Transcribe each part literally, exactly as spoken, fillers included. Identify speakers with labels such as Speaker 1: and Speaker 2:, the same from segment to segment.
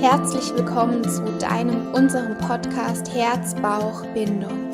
Speaker 1: Herzlich willkommen zu deinem, unserem Podcast Herz, Bauch, Bindung.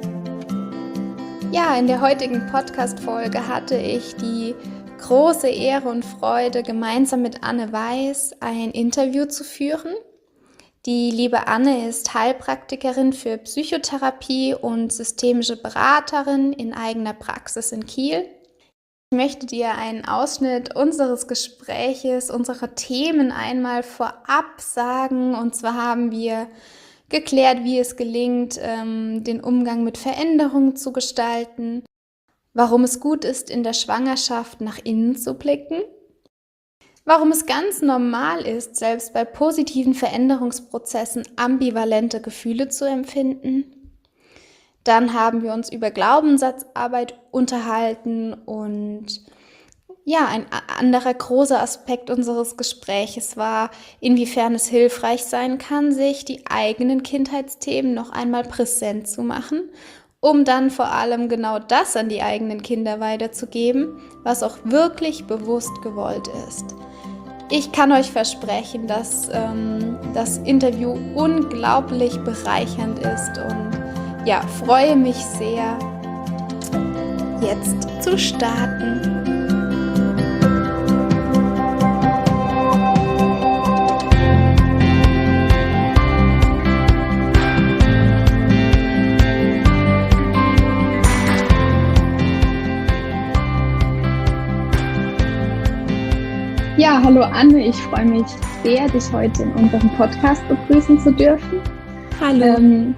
Speaker 1: Ja, in der heutigen Podcast-Folge hatte ich die große Ehre und Freude, gemeinsam mit Anne Weiß ein Interview zu führen. Die liebe Anne ist Heilpraktikerin für Psychotherapie und systemische Beraterin in eigener Praxis in Kiel. Ich möchte dir einen Ausschnitt unseres Gespräches, unserer Themen einmal vorab sagen. Und zwar haben wir geklärt, wie es gelingt, den Umgang mit Veränderungen zu gestalten, warum es gut ist, in der Schwangerschaft nach innen zu blicken, warum es ganz normal ist, selbst bei positiven Veränderungsprozessen ambivalente Gefühle zu empfinden. Dann haben wir uns über Glaubenssatzarbeit unterhalten und ja, ein anderer großer Aspekt unseres Gespräches war, inwiefern es hilfreich sein kann, sich die eigenen Kindheitsthemen noch einmal präsent zu machen, um dann vor allem genau das an die eigenen Kinder weiterzugeben, was auch wirklich bewusst gewollt ist. Ich kann euch versprechen, dass ähm, das Interview unglaublich bereichernd ist und ja, freue mich sehr, jetzt zu starten.
Speaker 2: Ja, hallo Anne, ich freue mich sehr, dich heute in unserem Podcast begrüßen zu dürfen.
Speaker 3: Hallo.
Speaker 2: Ähm,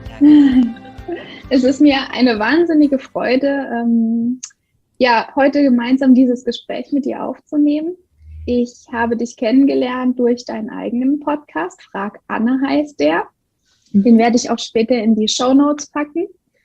Speaker 2: Es ist mir eine wahnsinnige Freude, ähm, ja, heute gemeinsam dieses Gespräch mit dir aufzunehmen. Ich habe dich kennengelernt durch deinen eigenen Podcast, Frag Anne heißt der. Den werde ich auch später in die Shownotes packen.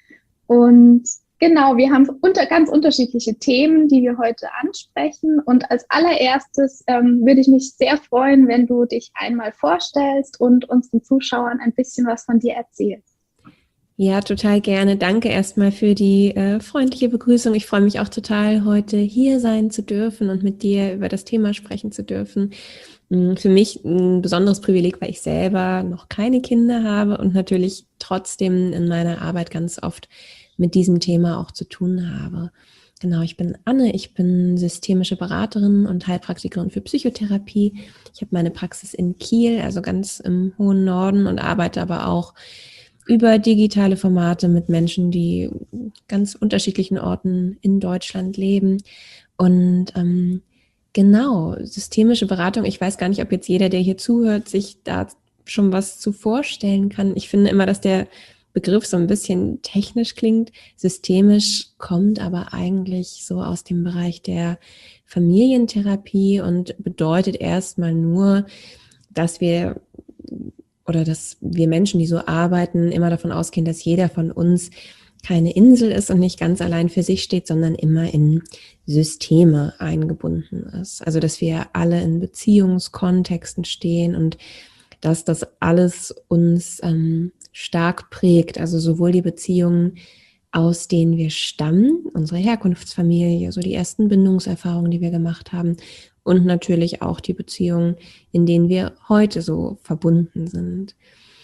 Speaker 2: Und genau, wir haben unter, ganz unterschiedliche Themen, die wir heute ansprechen. Und als allererstes ähm, würde ich mich sehr freuen, wenn du dich einmal vorstellst und unseren Zuschauern ein bisschen was von dir erzählst.
Speaker 3: Ja, total gerne. Danke erstmal für die äh, freundliche Begrüßung. Ich freue mich auch total, heute hier sein zu dürfen und mit dir über das Thema sprechen zu dürfen. Für mich ein besonderes Privileg, weil ich selber noch keine Kinder habe und natürlich trotzdem in meiner Arbeit ganz oft mit diesem Thema auch zu tun habe. Genau, ich bin Anne, ich bin systemische Beraterin und Heilpraktikerin für Psychotherapie. Ich habe meine Praxis in Kiel, also ganz im hohen Norden, und arbeite aber auch über digitale Formate mit Menschen, die ganz unterschiedlichen Orten in Deutschland leben. Und ähm, genau, systemische Beratung, ich weiß gar nicht, ob jetzt jeder, der hier zuhört, sich da schon was zu vorstellen kann. Ich finde immer, dass der Begriff so ein bisschen technisch klingt. Systemisch kommt aber eigentlich so aus dem Bereich der Familientherapie und bedeutet erstmal nur, dass wir oder dass wir Menschen, die so arbeiten, immer davon ausgehen, dass jeder von uns keine Insel ist und nicht ganz allein für sich steht, sondern immer in Systeme eingebunden ist. Also dass wir alle in Beziehungskontexten stehen und dass das alles uns ähm, stark prägt. Also sowohl die Beziehungen, aus denen wir stammen, unsere Herkunftsfamilie, so die ersten Bindungserfahrungen, die wir gemacht haben, und natürlich auch die Beziehungen, in denen wir heute so verbunden sind.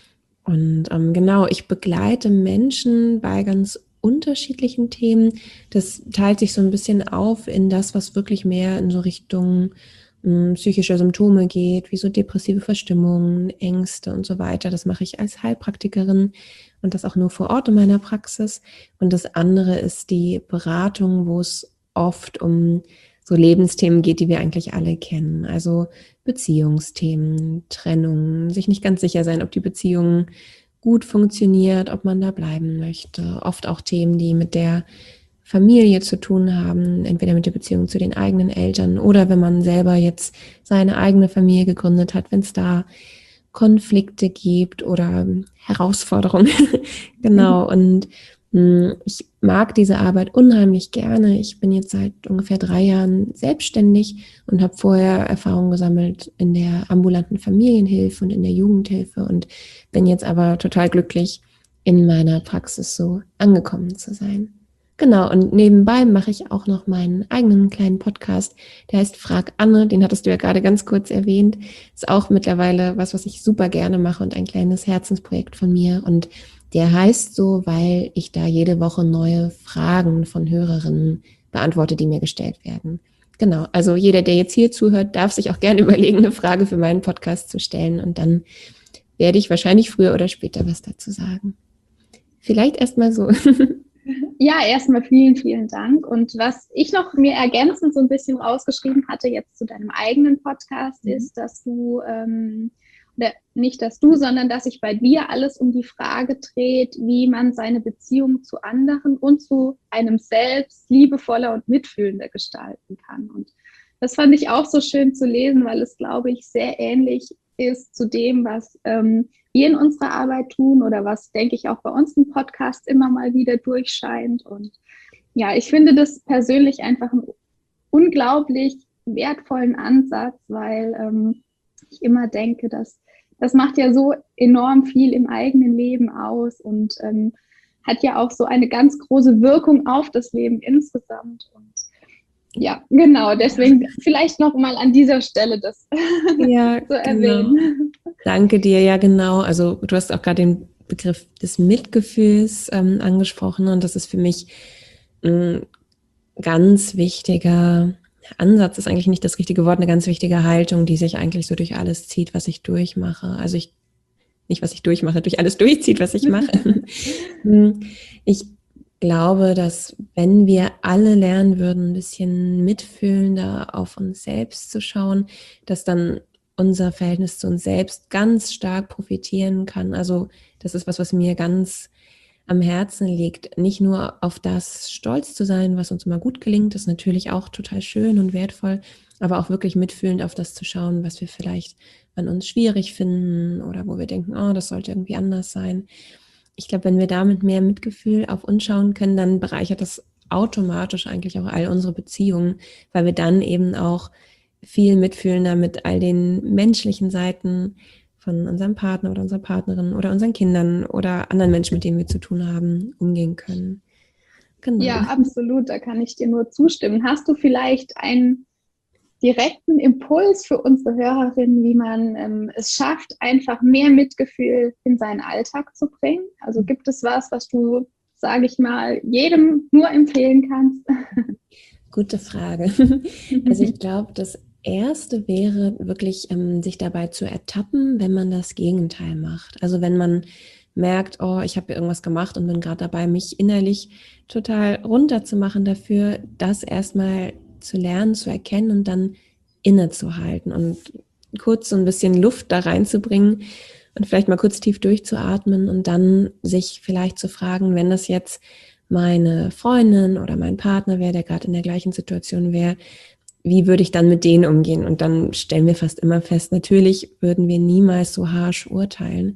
Speaker 3: Und ähm, genau, ich begleite Menschen bei ganz unterschiedlichen Themen. Das teilt sich so ein bisschen auf in das, was wirklich mehr in so Richtung ähm, psychische Symptome geht, wie so depressive Verstimmungen, Ängste und so weiter. Das mache ich als Heilpraktikerin und das auch nur vor Ort in meiner Praxis. Und das andere ist die Beratung, wo es oft um so Lebensthemen geht, die wir eigentlich alle kennen. Also Beziehungsthemen, Trennung, sich nicht ganz sicher sein, ob die Beziehung gut funktioniert, ob man da bleiben möchte. Oft auch Themen, die mit der Familie zu tun haben, entweder mit der Beziehung zu den eigenen Eltern oder wenn man selber jetzt seine eigene Familie gegründet hat, wenn es da Konflikte gibt oder Herausforderungen. Genau, und ich mag diese Arbeit unheimlich gerne. Ich bin jetzt seit ungefähr drei Jahren selbstständig und habe vorher Erfahrung gesammelt in der ambulanten Familienhilfe und in der Jugendhilfe und bin jetzt aber total glücklich, in meiner Praxis so angekommen zu sein. Genau, und nebenbei mache ich auch noch meinen eigenen kleinen Podcast, der heißt Frag Anne, den hattest du ja gerade ganz kurz erwähnt. Ist auch mittlerweile was, was ich super gerne mache und ein kleines Herzensprojekt von mir. Und der heißt so, weil ich da jede Woche neue Fragen von Hörerinnen beantworte, die mir gestellt werden. Genau, also jeder, der jetzt hier zuhört, darf sich auch gerne überlegen, eine Frage für meinen Podcast zu stellen. Und dann werde ich wahrscheinlich früher oder später was dazu sagen. Vielleicht erstmal so.
Speaker 2: Ja, erstmal vielen, vielen Dank. Und was ich noch mir ergänzend so ein bisschen rausgeschrieben hatte jetzt zu deinem eigenen Podcast, mhm. ist, dass du, ähm, oder nicht dass du, sondern dass sich bei dir alles um die Frage dreht, wie man seine Beziehung zu anderen und zu einem selbst liebevoller und mitfühlender gestalten kann. Und das fand ich auch so schön zu lesen, weil es, glaube ich, sehr ähnlich ist zu dem, was ähm, wir in unserer Arbeit tun oder was, denke ich, auch bei uns im Podcast immer mal wieder durchscheint. Und ja, ich finde das persönlich einfach einen unglaublich wertvollen Ansatz, weil ähm, ich immer denke, dass das macht ja so enorm viel im eigenen Leben aus und ähm, hat ja auch so eine ganz große Wirkung auf das Leben insgesamt. Und ja, genau, deswegen vielleicht noch mal an dieser Stelle das
Speaker 3: ja,
Speaker 2: zu erwähnen.
Speaker 3: Genau. Danke dir, ja genau. Also du hast auch gerade den Begriff des Mitgefühls ähm, angesprochen und das ist für mich ein ganz wichtiger Ansatz, ist eigentlich nicht das richtige Wort, eine ganz wichtige Haltung, die sich eigentlich so durch alles zieht, was ich durchmache. Also ich, nicht was ich durchmache, durch alles durchzieht, was ich mache. Ich glaube, dass wenn wir alle lernen würden, ein bisschen mitfühlender auf uns selbst zu schauen, dass dann unser Verhältnis zu uns selbst ganz stark profitieren kann. Also das ist was, was mir ganz am Herzen liegt, nicht nur auf das stolz zu sein, was uns immer gut gelingt, ist natürlich auch total schön und wertvoll, aber auch wirklich mitfühlend auf das zu schauen, was wir vielleicht an uns schwierig finden oder wo wir denken, oh, das sollte irgendwie anders sein. Ich glaube, wenn wir da mit mehr Mitgefühl auf uns schauen können, dann bereichert das automatisch eigentlich auch all unsere Beziehungen, weil wir dann eben auch viel mitfühlender mit all den menschlichen Seiten von unserem Partner oder unserer Partnerin oder unseren Kindern oder anderen Menschen, mit denen wir zu tun haben, umgehen können.
Speaker 2: Genau. Ja, absolut, da kann ich dir nur zustimmen. Hast du vielleicht einen direkten Impuls für unsere Hörerinnen, wie man ähm, es schafft, einfach mehr Mitgefühl in seinen Alltag zu bringen? Also gibt es was, was du, sage ich mal, jedem nur empfehlen kannst?
Speaker 3: Gute Frage. Also ich glaube, das Erste wäre wirklich, ähm, sich dabei zu ertappen, wenn man das Gegenteil macht. Also wenn man merkt, oh, ich habe hier irgendwas gemacht und bin gerade dabei, mich innerlich total runterzumachen dafür, das erstmal zu lernen, zu erkennen und dann innezuhalten und kurz so ein bisschen Luft da reinzubringen und vielleicht mal kurz tief durchzuatmen und dann sich vielleicht zu fragen, wenn das jetzt meine Freundin oder mein Partner wäre, der gerade in der gleichen Situation wäre, wie würde ich dann mit denen umgehen? Und dann stellen wir fast immer fest, natürlich würden wir niemals so harsch urteilen.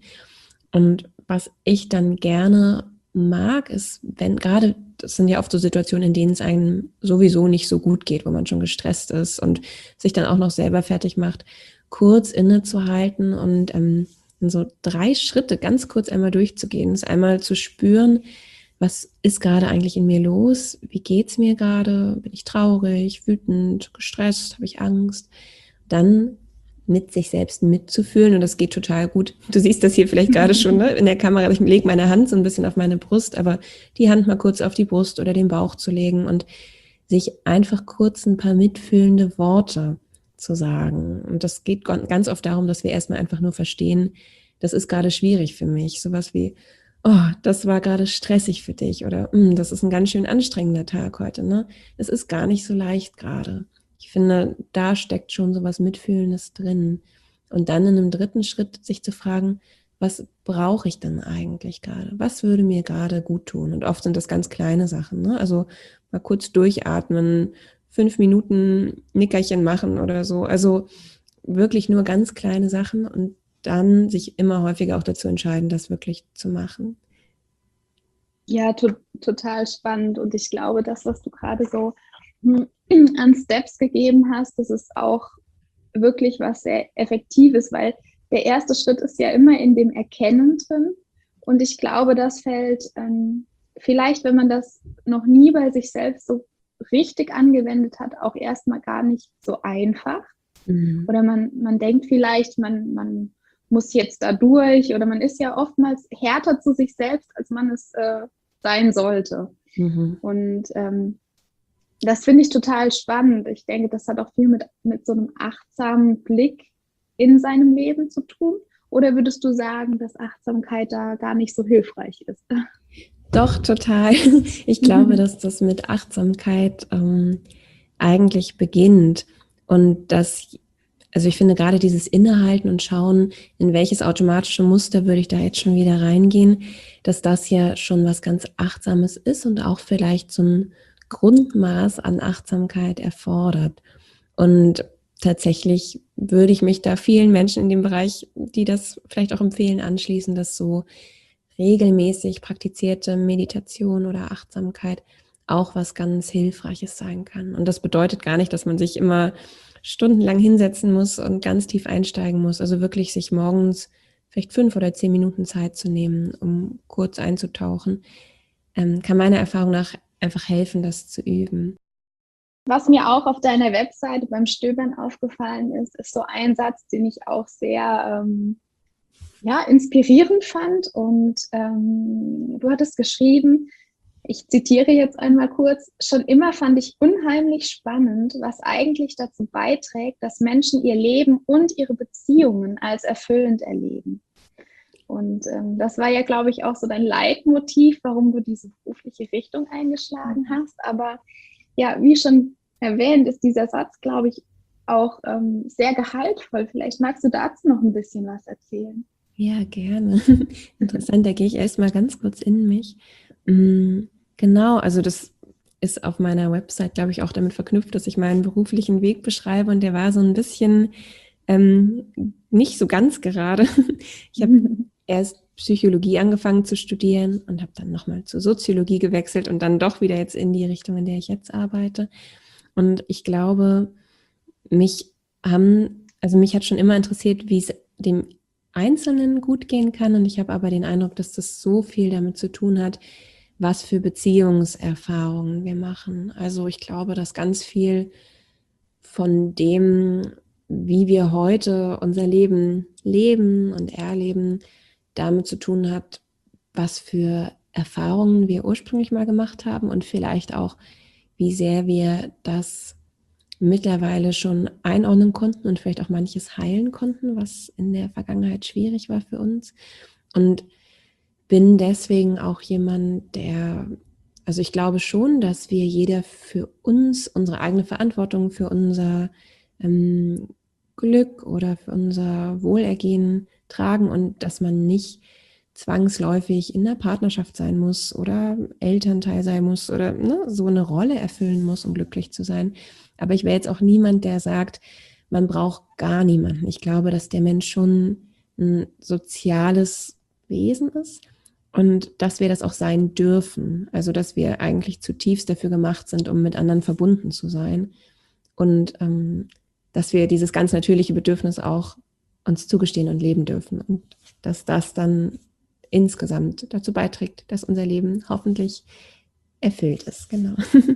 Speaker 3: Und was ich dann gerne mag, ist, wenn gerade, das sind ja oft so Situationen, in denen es einem sowieso nicht so gut geht, wo man schon gestresst ist und sich dann auch noch selber fertig macht, kurz innezuhalten und ähm, in so drei Schritte ganz kurz einmal durchzugehen, ist einmal zu spüren, was ist gerade eigentlich in mir los? Wie geht's mir gerade? Bin ich traurig, wütend, gestresst? Habe ich Angst? Dann mit sich selbst mitzufühlen und das geht total gut. Du siehst das hier vielleicht gerade schon, ne, in der Kamera. Ich lege meine Hand so ein bisschen auf meine Brust, aber die Hand mal kurz auf die Brust oder den Bauch zu legen und sich einfach kurz ein paar mitfühlende Worte zu sagen. Und das geht ganz oft darum, dass wir erstmal einfach nur verstehen, das ist gerade schwierig für mich. Sowas wie, oh, das war gerade stressig für dich oder das ist ein ganz schön anstrengender Tag heute, ne? Es ist gar nicht so leicht gerade. Ich finde, da steckt schon so was Mitfühlendes drin. Und dann in einem dritten Schritt sich zu fragen, was brauche ich denn eigentlich gerade? Was würde mir gerade gut tun? Und oft sind das ganz kleine Sachen, ne? Also mal kurz durchatmen, fünf Minuten Nickerchen machen oder so. Also wirklich nur ganz kleine Sachen und dann sich immer häufiger auch dazu entscheiden, das wirklich zu machen.
Speaker 2: Ja, to- total spannend. Und ich glaube, das, was du gerade so an Steps gegeben hast, das ist auch wirklich was sehr Effektives, weil der erste Schritt ist ja immer in dem Erkennen drin. Und ich glaube, das fällt ähm, vielleicht, wenn man das noch nie bei sich selbst so richtig angewendet hat, auch erstmal gar nicht so einfach. Mhm. Oder man, man denkt vielleicht, man, man muss jetzt da durch, oder man ist ja oftmals härter zu sich selbst, als man es äh, sein sollte. Mhm. Und ähm, das finde ich total spannend. Ich denke, das hat auch viel mit, mit so einem achtsamen Blick in seinem Leben zu tun. Oder würdest du sagen, dass Achtsamkeit da gar nicht so hilfreich ist?
Speaker 3: Doch, total. Ich glaube, mhm. dass das mit Achtsamkeit ähm, eigentlich beginnt. Und dass, also ich finde gerade dieses Innehalten und Schauen, in welches automatische Muster würde ich da jetzt schon wieder reingehen, dass das ja schon was ganz Achtsames ist und auch vielleicht so ein Grundmaß an Achtsamkeit erfordert. Und tatsächlich würde ich mich da vielen Menschen in dem Bereich, die das vielleicht auch empfehlen, anschließen, dass so regelmäßig praktizierte Meditation oder Achtsamkeit auch was ganz Hilfreiches sein kann. Und das bedeutet gar nicht, dass man sich immer stundenlang hinsetzen muss und ganz tief einsteigen muss. Also wirklich sich morgens vielleicht fünf oder zehn Minuten Zeit zu nehmen, um kurz einzutauchen, ähm, kann meiner Erfahrung nach einfach helfen, das zu üben.
Speaker 2: Was mir auch auf deiner Webseite beim Stöbern aufgefallen ist, ist so ein Satz, den ich auch sehr ähm, ja, inspirierend fand. Und ähm, du hattest geschrieben, ich zitiere jetzt einmal kurz, schon immer fand ich unheimlich spannend, was eigentlich dazu beiträgt, dass Menschen ihr Leben und ihre Beziehungen als erfüllend erleben. Und ähm, das war ja, glaube ich, auch so dein Leitmotiv, warum du diese berufliche Richtung eingeschlagen hast. Aber ja, wie schon erwähnt, ist dieser Satz, glaube ich, auch ähm, sehr gehaltvoll. Vielleicht magst du dazu noch ein bisschen was erzählen.
Speaker 3: Ja, gerne. Interessant, da gehe ich erstmal ganz kurz in mich. Mhm, genau, also das ist auf meiner Website, glaube ich, auch damit verknüpft, dass ich meinen beruflichen Weg beschreibe, und der war so ein bisschen ähm, nicht so ganz gerade. Ich habe erst Psychologie angefangen zu studieren und habe dann nochmal zur Soziologie gewechselt und dann doch wieder jetzt in die Richtung, in der ich jetzt arbeite. Und ich glaube, mich haben, also mich hat schon immer interessiert, wie es dem Einzelnen gut gehen kann, und ich habe aber den Eindruck, dass das so viel damit zu tun hat, was für Beziehungserfahrungen wir machen. Also ich glaube, dass ganz viel von dem, wie wir heute unser Leben leben und erleben, damit zu tun hat, was für Erfahrungen wir ursprünglich mal gemacht haben und vielleicht auch, wie sehr wir das mittlerweile schon einordnen konnten und vielleicht auch manches heilen konnten, was in der Vergangenheit schwierig war für uns. Und bin deswegen auch jemand, der, also ich glaube schon, dass wir jeder für uns unsere eigene Verantwortung für unser ähm, Glück oder für unser Wohlergehen tragen und dass man nicht zwangsläufig in der Partnerschaft sein muss oder Elternteil sein muss oder ne, so eine Rolle erfüllen muss, um glücklich zu sein. Aber ich wäre jetzt auch niemand, der sagt, man braucht gar niemanden. Ich glaube, dass der Mensch schon ein soziales Wesen ist und dass wir das auch sein dürfen. Also, dass wir eigentlich zutiefst dafür gemacht sind, um mit anderen verbunden zu sein. Und ähm, dass wir dieses ganz natürliche Bedürfnis auch uns zugestehen und leben dürfen. Und dass das dann insgesamt dazu beiträgt, dass unser Leben hoffentlich erfüllt ist. Genau.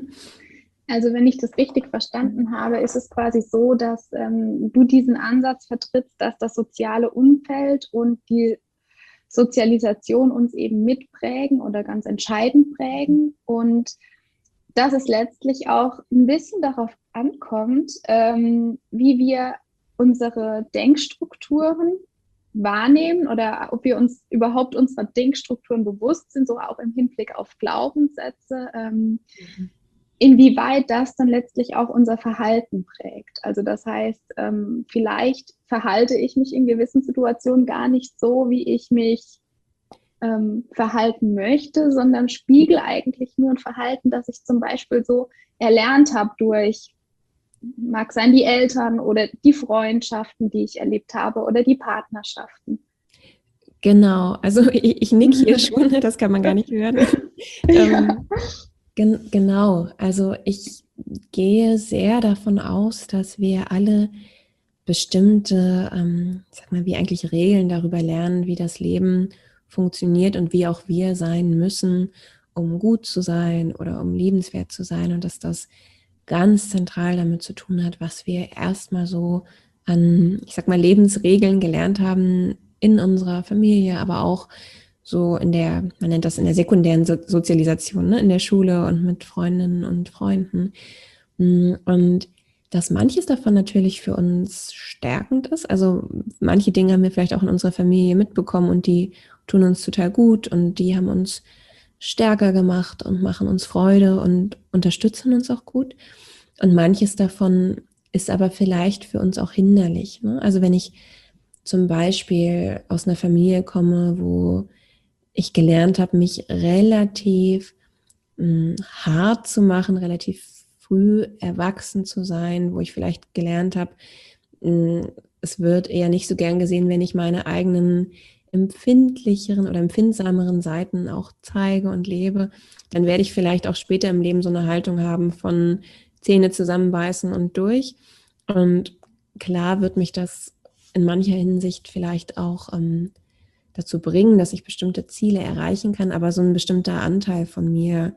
Speaker 2: Also wenn ich das richtig verstanden habe, ist es quasi so, dass ähm, du diesen Ansatz vertrittst, dass das soziale Umfeld und die Sozialisation uns eben mitprägen oder ganz entscheidend prägen, und dass es letztlich auch ein bisschen darauf ankommt, ähm, wie wir unsere Denkstrukturen wahrnehmen oder ob wir uns überhaupt unserer Denkstrukturen bewusst sind, so auch im Hinblick auf Glaubenssätze, ähm, mhm. inwieweit das dann letztlich auch unser Verhalten prägt. Also das heißt, ähm, vielleicht verhalte ich mich in gewissen Situationen gar nicht so, wie ich mich ähm, verhalten möchte, sondern spiegel eigentlich nur ein Verhalten, das ich zum Beispiel so erlernt habe durch, mag sein, die Eltern oder die Freundschaften, die ich erlebt habe, oder die Partnerschaften.
Speaker 3: Genau, also ich, ich nick hier schon, das kann man gar nicht hören. ähm, gen- genau, also ich gehe sehr davon aus, dass wir alle bestimmte, ähm, sag mal, wie eigentlich Regeln darüber lernen, wie das Leben funktioniert und wie auch wir sein müssen, um gut zu sein oder um liebenswert zu sein und dass das ganz zentral damit zu tun hat, was wir erstmal so an, ich sag mal, Lebensregeln gelernt haben in unserer Familie, aber auch so in der, man nennt das in der sekundären so- Sozialisation, ne? In der Schule und mit Freundinnen und Freunden. Und dass manches davon natürlich für uns stärkend ist. Also manche Dinge haben wir vielleicht auch in unserer Familie mitbekommen und die tun uns total gut und die haben uns stärker gemacht und machen uns Freude und unterstützen uns auch gut. Und manches davon ist aber vielleicht für uns auch hinderlich. Ne? Also wenn ich zum Beispiel aus einer Familie komme, wo ich gelernt habe, mich relativ mh, hart zu machen, relativ früh erwachsen zu sein, wo ich vielleicht gelernt habe, mh, es wird eher nicht so gern gesehen, wenn ich meine eigenen empfindlicheren oder empfindsameren Seiten auch zeige und lebe, dann werde ich vielleicht auch später im Leben so eine Haltung haben von Zähne zusammenbeißen und durch. Und klar wird mich das in mancher Hinsicht vielleicht auch ähm, dazu bringen, dass ich bestimmte Ziele erreichen kann, aber so ein bestimmter Anteil von mir,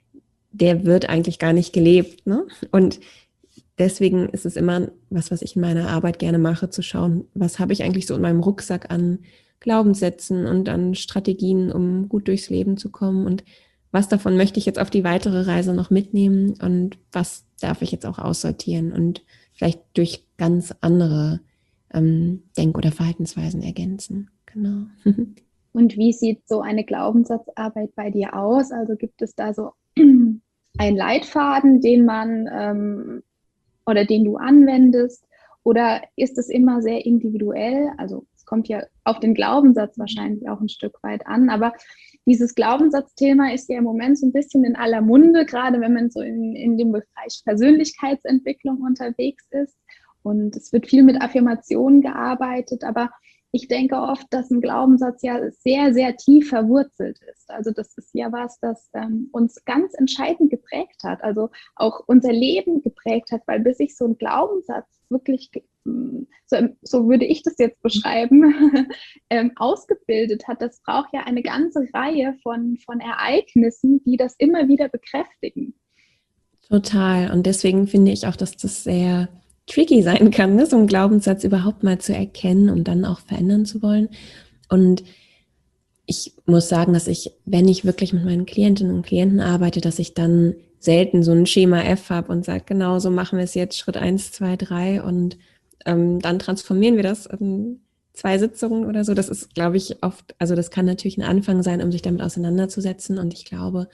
Speaker 3: der wird eigentlich gar nicht gelebt. Ne? Und deswegen ist es immer was, was ich in meiner Arbeit gerne mache, zu schauen, was habe ich eigentlich so in meinem Rucksack an Glaubenssätzen und an Strategien, um gut durchs Leben zu kommen und was davon möchte ich jetzt auf die weitere Reise noch mitnehmen und was darf ich jetzt auch aussortieren und vielleicht durch ganz andere ähm, Denk- oder Verhaltensweisen ergänzen. Genau.
Speaker 2: Und wie sieht so eine Glaubenssatzarbeit bei dir aus? Also gibt es da so einen Leitfaden, den man ähm, oder den du anwendest? Oder ist es immer sehr individuell? Also es kommt ja auf den Glaubenssatz wahrscheinlich auch ein Stück weit an, aber dieses Glaubenssatzthema ist ja im Moment so ein bisschen in aller Munde, gerade wenn man so in, in dem Bereich Persönlichkeitsentwicklung unterwegs ist. Und es wird viel mit Affirmationen gearbeitet, aber ich denke oft, dass ein Glaubenssatz ja sehr, sehr tief verwurzelt ist. Also das ist ja was, das ähm, uns ganz entscheidend geprägt hat, also auch unser Leben geprägt hat, weil bis sich so ein Glaubenssatz wirklich, so, so würde ich das jetzt beschreiben, ähm, ausgebildet hat, das braucht ja eine ganze Reihe von, von Ereignissen, die das immer wieder bekräftigen.
Speaker 3: Total. Und deswegen finde ich auch, dass das sehr tricky sein kann, ne? So einen Glaubenssatz überhaupt mal zu erkennen und dann auch verändern zu wollen. Und ich muss sagen, dass ich, wenn ich wirklich mit meinen Klientinnen und Klienten arbeite, dass ich dann selten so ein Schema F habe und sage, genau so machen wir es jetzt, Schritt eins, zwei, drei und ähm, dann transformieren wir das in zwei Sitzungen oder so. Das ist, glaube ich, oft, also das kann natürlich ein Anfang sein, um sich damit auseinanderzusetzen. Und ich glaube,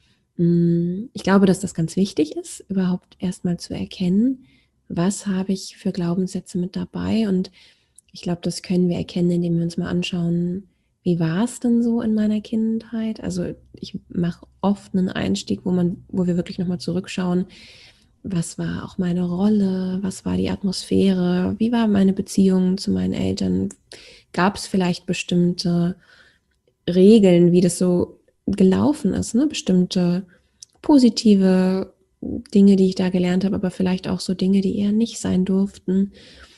Speaker 3: mh, ich glaube, dass das ganz wichtig ist, überhaupt erstmal zu erkennen, was habe ich für Glaubenssätze mit dabei. Und ich glaube, das können wir erkennen, indem wir uns mal anschauen, wie war es denn so in meiner Kindheit? Also ich mache oft einen Einstieg, wo man, wo wir wirklich nochmal zurückschauen, was war auch meine Rolle, was war die Atmosphäre, wie war meine Beziehung zu meinen Eltern? Gab es vielleicht bestimmte Regeln, wie das so gelaufen ist, ne? Bestimmte positive Dinge, die ich da gelernt habe, aber vielleicht auch so Dinge, die eher nicht sein durften.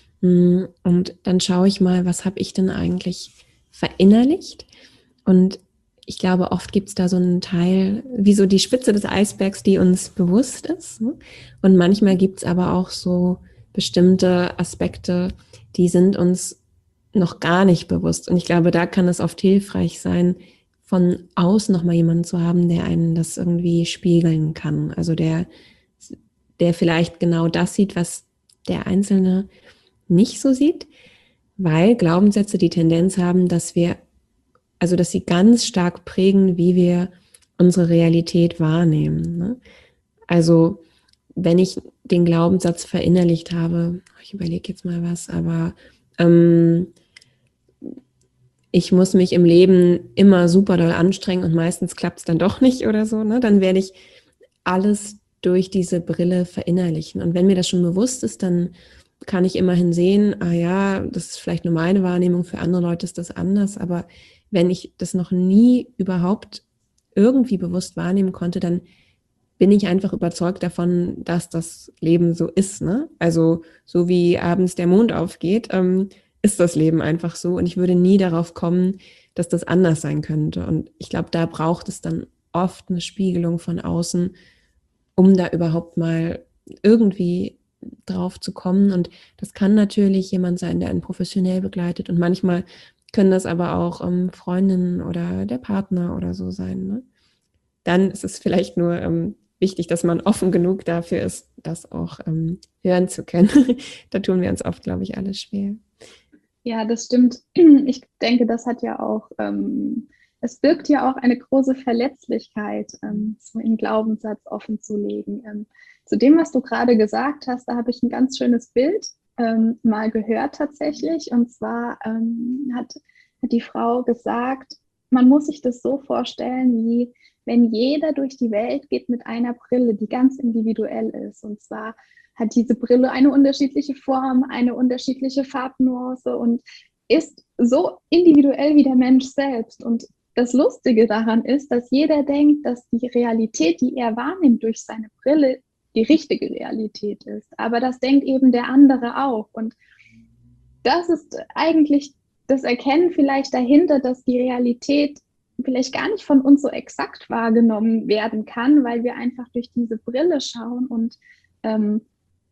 Speaker 3: Und dann schaue ich mal, was habe ich denn eigentlich verinnerlicht? Und ich glaube, oft gibt es da so einen Teil, wie so die Spitze des Eisbergs, die uns bewusst ist. Ne? Und manchmal gibt es aber auch so bestimmte Aspekte, die sind uns noch gar nicht bewusst. Und ich glaube, da kann es oft hilfreich sein, von außen nochmal jemanden zu haben, der einen das irgendwie spiegeln kann. Also der, der vielleicht genau das sieht, was der Einzelne nicht so sieht, weil Glaubenssätze die Tendenz haben, dass wir, also dass sie ganz stark prägen, wie wir unsere Realität wahrnehmen. Ne? Also wenn ich den Glaubenssatz verinnerlicht habe, ich überlege jetzt mal was, aber ähm, ich muss mich im Leben immer super doll anstrengen und meistens klappt es dann doch nicht oder so, ne? Dann werde ich alles durch diese Brille verinnerlichen. Und wenn mir das schon bewusst ist, dann kann ich immerhin sehen, ah ja, das ist vielleicht nur meine Wahrnehmung, für andere Leute ist das anders, aber wenn ich das noch nie überhaupt irgendwie bewusst wahrnehmen konnte, dann bin ich einfach überzeugt davon, dass das Leben so ist, ne? Also so wie abends der Mond aufgeht, ähm, ist das Leben einfach so und ich würde nie darauf kommen, dass das anders sein könnte. Und ich glaube, da braucht es dann oft eine Spiegelung von außen, um da überhaupt mal irgendwie drauf zu kommen. Und das kann natürlich jemand sein, der einen professionell begleitet. Und manchmal können das aber auch ähm, Freundinnen oder der Partner oder so sein. Ne? Dann ist es vielleicht nur ähm, wichtig, dass man offen genug dafür ist, das auch ähm, hören zu können. Da tun wir uns oft, glaube ich, alle schwer.
Speaker 2: Ja, das stimmt. Ich denke, das hat ja auch, ähm, es birgt ja auch eine große Verletzlichkeit, ähm, so einen Glaubenssatz offen zu legen. Ähm, zu dem, was du gerade gesagt hast, da habe ich ein ganz schönes Bild ähm, mal gehört tatsächlich. Und zwar ähm, hat, hat die Frau gesagt, man muss sich das so vorstellen, wie wenn jeder durch die Welt geht mit einer Brille, die ganz individuell ist. Und zwar hat diese Brille eine unterschiedliche Form, eine unterschiedliche Farbnuance und ist so individuell wie der Mensch selbst. Und das Lustige daran ist, dass jeder denkt, dass die Realität, die er wahrnimmt durch seine Brille, die richtige Realität ist. Aber das denkt eben der andere auch. Und das ist eigentlich das Erkennen vielleicht dahinter, dass die Realität vielleicht gar nicht von uns so exakt wahrgenommen werden kann, weil wir einfach durch diese Brille schauen und ähm,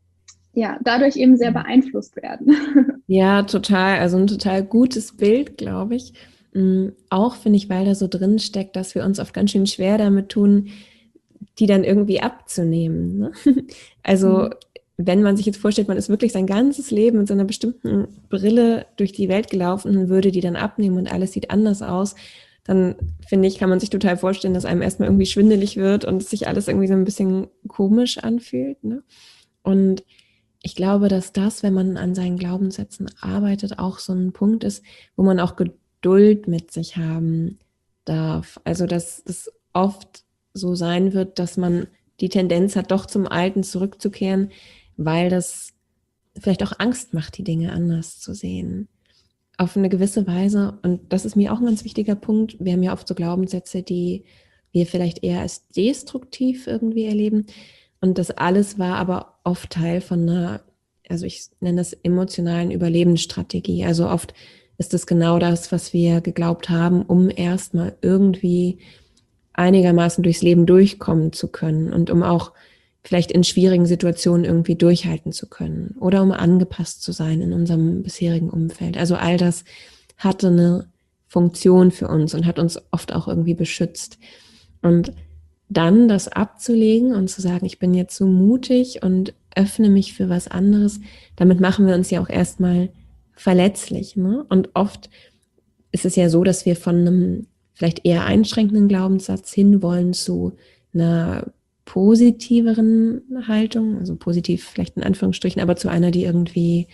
Speaker 2: ja, dadurch eben sehr beeinflusst werden.
Speaker 3: Ja, total. Also ein total gutes Bild, glaube ich. Mm, Auch finde ich, weil da so drin steckt, dass wir uns oft ganz schön schwer damit tun, die dann irgendwie abzunehmen. Ne? Also
Speaker 2: Mhm.
Speaker 3: wenn man sich jetzt vorstellt, man ist wirklich sein ganzes Leben mit so einer bestimmten Brille durch die Welt gelaufen und würde die dann abnehmen und alles sieht anders aus, dann finde ich, kann man sich total vorstellen, dass einem erstmal irgendwie schwindelig wird und sich alles irgendwie so ein bisschen komisch anfühlt. Ne? Und ich glaube, dass das, wenn man an seinen Glaubenssätzen arbeitet, auch so ein Punkt ist, wo man auch Geduld mit sich haben darf. Also, dass es oft so sein wird, dass man die Tendenz hat, doch zum Alten zurückzukehren, weil das vielleicht auch Angst macht, die Dinge anders zu sehen. Auf eine gewisse Weise, und das ist mir auch ein ganz wichtiger Punkt, wir haben ja oft so Glaubenssätze, die wir vielleicht eher als destruktiv irgendwie erleben. Und das alles war aber oft Teil von einer, also ich nenne das emotionalen Überlebensstrategie. Also oft ist es genau das, was wir geglaubt haben, um erstmal irgendwie einigermaßen durchs Leben durchkommen zu können und um auch vielleicht in schwierigen Situationen irgendwie durchhalten zu können oder um angepasst zu sein in unserem bisherigen Umfeld. Also all das hatte eine Funktion für uns und hat uns oft auch irgendwie beschützt. Und dann das abzulegen und zu sagen, ich bin jetzt so mutig und öffne mich für was anderes, damit machen wir uns ja auch erstmal verletzlich. Ne? Und oft ist es ja so, dass wir von einem vielleicht eher einschränkenden Glaubenssatz hinwollen zu einer positiveren Haltung, also positiv vielleicht in Anführungsstrichen, aber zu einer, die irgendwie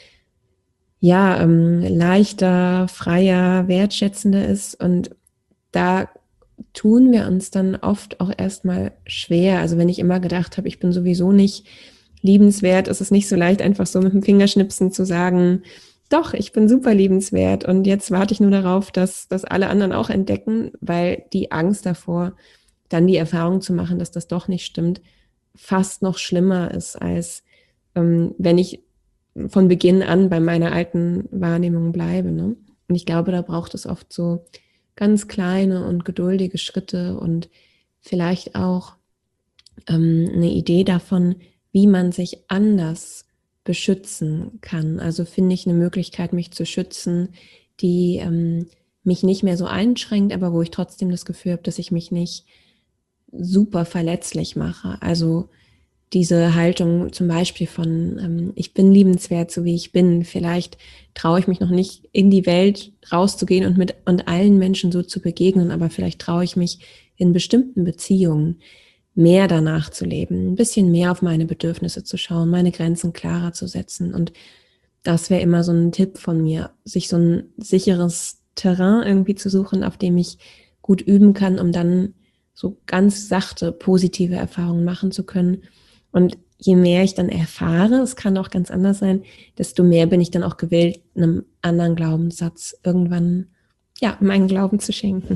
Speaker 3: ja ähm, leichter, freier, wertschätzender ist. Und da tun wir uns dann oft auch erstmal schwer. Also wenn ich immer gedacht habe, ich bin sowieso nicht liebenswert, ist es nicht so leicht, einfach so mit dem Fingerschnipsen zu sagen, doch, ich bin super liebenswert und jetzt warte ich nur darauf, dass das alle anderen auch entdecken, weil die Angst davor, dann die Erfahrung zu machen, dass das doch nicht stimmt, fast noch schlimmer ist, als ähm, wenn ich von Beginn an bei meiner alten Wahrnehmung bleibe. Ne? Und ich glaube, da braucht es oft so ganz kleine und geduldige Schritte und vielleicht auch ähm, eine Idee davon, wie man sich anders beschützen kann. Also finde ich eine Möglichkeit, mich zu schützen, die ähm, mich nicht mehr so einschränkt, aber wo ich trotzdem das Gefühl habe, dass ich mich nicht super verletzlich mache. Also diese Haltung zum Beispiel von, ähm, ich bin liebenswert, so wie ich bin. Vielleicht traue ich mich noch nicht in die Welt rauszugehen und mit und allen Menschen so zu begegnen, aber vielleicht traue ich mich in bestimmten Beziehungen mehr danach zu leben, ein bisschen mehr auf meine Bedürfnisse zu schauen, meine Grenzen klarer zu setzen. Und das wäre immer so ein Tipp von mir, sich so ein sicheres Terrain irgendwie zu suchen, auf dem ich gut üben kann, um dann so ganz sachte, positive Erfahrungen machen zu können. Und je mehr ich dann erfahre, es kann auch ganz anders sein, desto mehr bin ich dann auch gewillt, einem anderen Glaubenssatz irgendwann, ja, meinen Glauben zu schenken.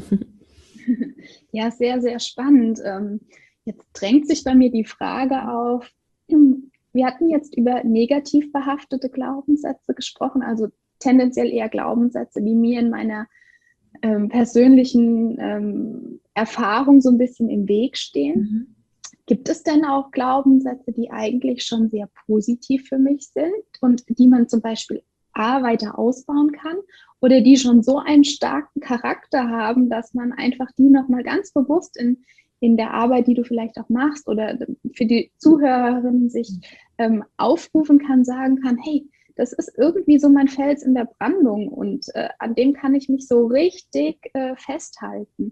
Speaker 2: Ja, sehr, sehr spannend. Ähm, jetzt drängt sich bei mir die Frage auf, wir hatten jetzt über negativ behaftete Glaubenssätze gesprochen, also tendenziell eher Glaubenssätze, die mir in meiner ähm, persönlichen ähm, Erfahrung so ein bisschen im Weg stehen.
Speaker 3: Mhm.
Speaker 2: Gibt es denn auch Glaubenssätze, die eigentlich schon sehr positiv für mich sind und die man zum Beispiel A, weiter ausbauen kann oder die schon so einen starken Charakter haben, dass man einfach die nochmal ganz bewusst in, in der Arbeit, die du vielleicht auch machst oder für die Zuhörerin sich ähm, aufrufen kann, sagen kann, hey, das ist irgendwie so mein Fels in der Brandung und äh, an dem kann ich mich so richtig äh, festhalten.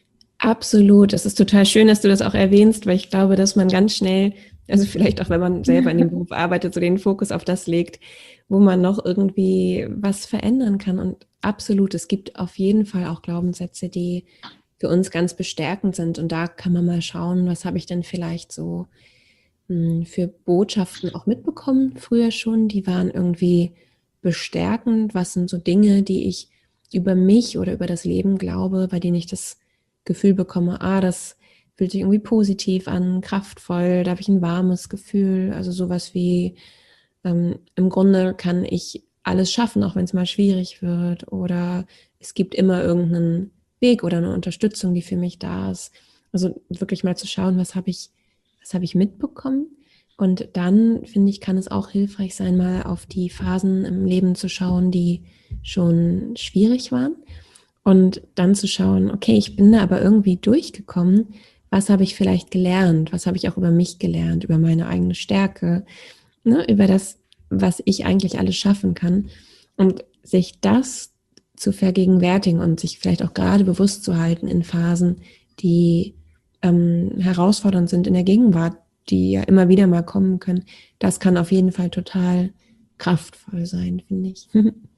Speaker 3: Absolut. Es ist total schön, dass du das auch erwähnst, weil ich glaube, dass man ganz schnell, also vielleicht auch wenn man selber in dem Beruf arbeitet, so den Fokus auf das legt, wo man noch irgendwie was verändern kann. Und absolut, es gibt auf jeden Fall auch Glaubenssätze, die für uns ganz bestärkend sind. Und da kann man mal schauen, was habe ich denn vielleicht so mh, für Botschaften auch mitbekommen früher schon. Die waren irgendwie bestärkend. Was sind so Dinge, die ich über mich oder über das Leben glaube, bei denen ich das Gefühl bekomme, ah, das fühlt sich irgendwie positiv an, kraftvoll, da habe ich ein warmes Gefühl, also sowas wie, ähm, im Grunde kann ich alles schaffen, auch wenn es mal schwierig wird oder es gibt immer irgendeinen Weg oder eine Unterstützung, die für mich da ist. Also wirklich mal zu schauen, was habe ich, was habe ich mitbekommen und dann, finde ich, kann es auch hilfreich sein, mal auf die Phasen im Leben zu schauen, die schon schwierig waren und dann zu schauen, okay, ich bin da aber irgendwie durchgekommen. Was habe ich vielleicht gelernt? Was habe ich auch über mich gelernt, über meine eigene Stärke, ne, über das, was ich eigentlich alles schaffen kann. Und sich das zu vergegenwärtigen und sich vielleicht auch gerade bewusst zu halten in Phasen, die ähm, herausfordernd sind in der Gegenwart, die ja immer wieder mal kommen können, das kann auf jeden Fall total kraftvoll sein, finde ich.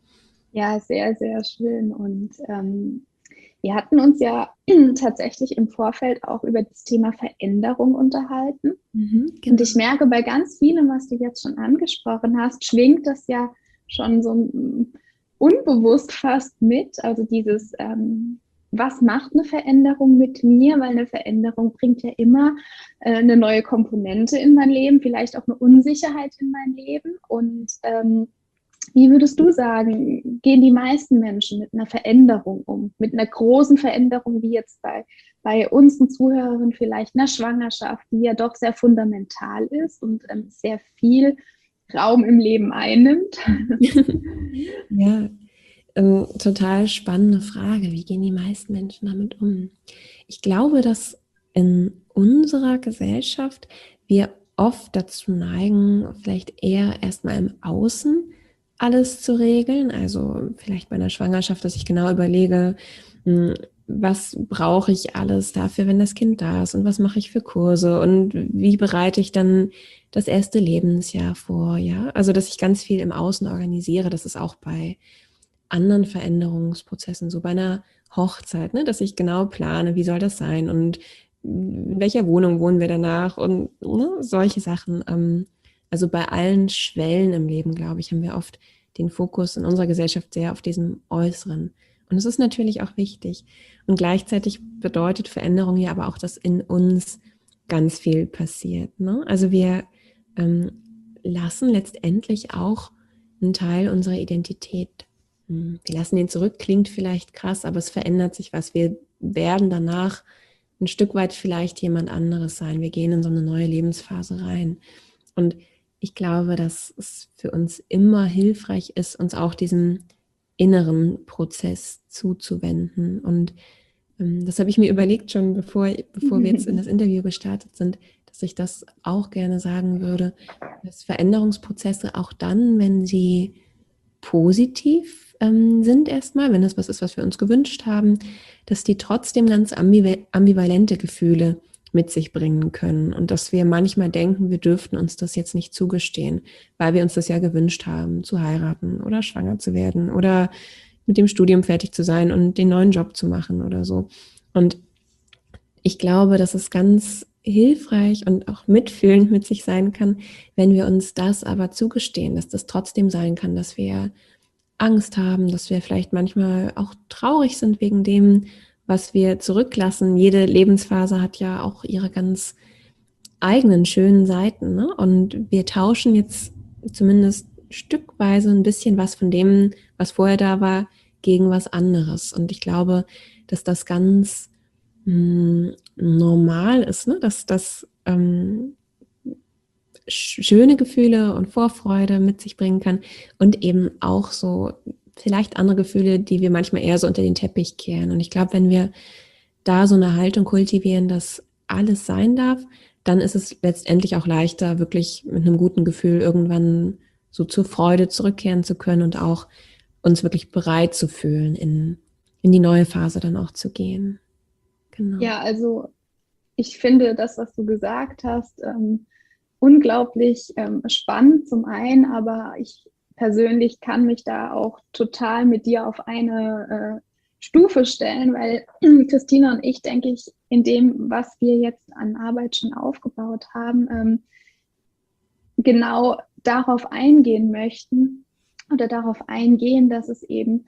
Speaker 2: Ja, sehr, sehr schön. Und ähm, wir hatten uns ja tatsächlich im Vorfeld auch über das Thema Veränderung unterhalten.
Speaker 3: Mhm,
Speaker 2: Und
Speaker 3: genau.
Speaker 2: ich merke, bei ganz vielem, was du jetzt schon angesprochen hast, schwingt das ja schon so mm, unbewusst fast mit. Also dieses, ähm, was macht eine Veränderung mit mir? Weil eine Veränderung bringt ja immer äh, eine neue Komponente in mein Leben, vielleicht auch eine Unsicherheit in mein Leben. Und ähm, wie würdest du sagen, gehen die meisten Menschen mit einer Veränderung um? Mit einer großen Veränderung, wie jetzt bei, bei unseren Zuhörern vielleicht einer Schwangerschaft, die ja doch sehr fundamental ist und ähm, sehr viel Raum im Leben einnimmt?
Speaker 3: Ja, ähm, total spannende Frage. Wie gehen die meisten Menschen damit um? Ich glaube, dass in unserer Gesellschaft wir oft dazu neigen, vielleicht eher erstmal im Außen alles zu regeln. Also vielleicht bei einer Schwangerschaft, dass ich genau überlege, hm, was brauche ich alles dafür, wenn das Kind da ist und was mache ich für Kurse und wie bereite ich dann das erste Lebensjahr vor, ja? Also, dass ich ganz viel im Außen organisiere, das ist auch bei anderen Veränderungsprozessen, so bei einer Hochzeit, ne, dass ich genau plane, wie soll das sein und in welcher Wohnung wohnen wir danach und ne, solche Sachen. Ähm, also bei allen Schwellen im Leben, glaube ich, haben wir oft den Fokus in unserer Gesellschaft sehr auf diesem Äußeren. Und es ist natürlich auch wichtig. Und gleichzeitig bedeutet Veränderung ja aber auch, dass in uns ganz viel passiert. Ne? Also wir ähm, lassen letztendlich auch einen Teil unserer Identität. Wir lassen den zurück, klingt vielleicht krass, aber es verändert sich was. Wir werden danach ein Stück weit vielleicht jemand anderes sein. Wir gehen in so eine neue Lebensphase rein. Und ich glaube, dass es für uns immer hilfreich ist, uns auch diesem inneren Prozess zuzuwenden. Und ähm, das habe ich mir überlegt schon, bevor, bevor wir jetzt in das Interview gestartet sind, dass ich das auch gerne sagen würde, dass Veränderungsprozesse auch dann, wenn sie positiv ähm, sind erstmal, wenn das was ist, was wir uns gewünscht haben, dass die trotzdem ganz ambivalente Gefühle mit sich bringen können und dass wir manchmal denken, wir dürften uns das jetzt nicht zugestehen, weil wir uns das ja gewünscht haben, zu heiraten oder schwanger zu werden oder mit dem Studium fertig zu sein und den neuen Job zu machen oder so. Und ich glaube, dass es ganz hilfreich und auch mitfühlend mit sich sein kann, wenn wir uns das aber zugestehen, dass das trotzdem sein kann, dass wir Angst haben, dass wir vielleicht manchmal auch traurig sind wegen dem, was wir zurücklassen. Jede Lebensphase hat ja auch ihre ganz eigenen schönen Seiten, ne? Und wir tauschen jetzt zumindest stückweise ein bisschen was von dem, was vorher da war, gegen was anderes. Und ich glaube, dass das ganz mh, normal ist, ne? dass das ähm, schöne Gefühle und Vorfreude mit sich bringen kann und eben auch so vielleicht andere Gefühle, die wir manchmal eher so unter den Teppich kehren. Und ich glaube, wenn wir da so eine Haltung kultivieren, dass alles sein darf, dann ist es letztendlich auch leichter, wirklich mit einem guten Gefühl irgendwann so zur Freude zurückkehren zu können und auch uns wirklich bereit zu fühlen, in, in die neue Phase dann auch zu gehen. Genau.
Speaker 2: Ja, also ich finde das, was du gesagt hast, ähm, unglaublich ähm, spannend zum einen, aber ich persönlich kann mich da auch total mit dir auf eine äh, Stufe stellen, weil Christina und ich, denke ich, in dem, was wir jetzt an Arbeit schon aufgebaut haben, ähm, genau darauf eingehen möchten oder darauf eingehen, dass es eben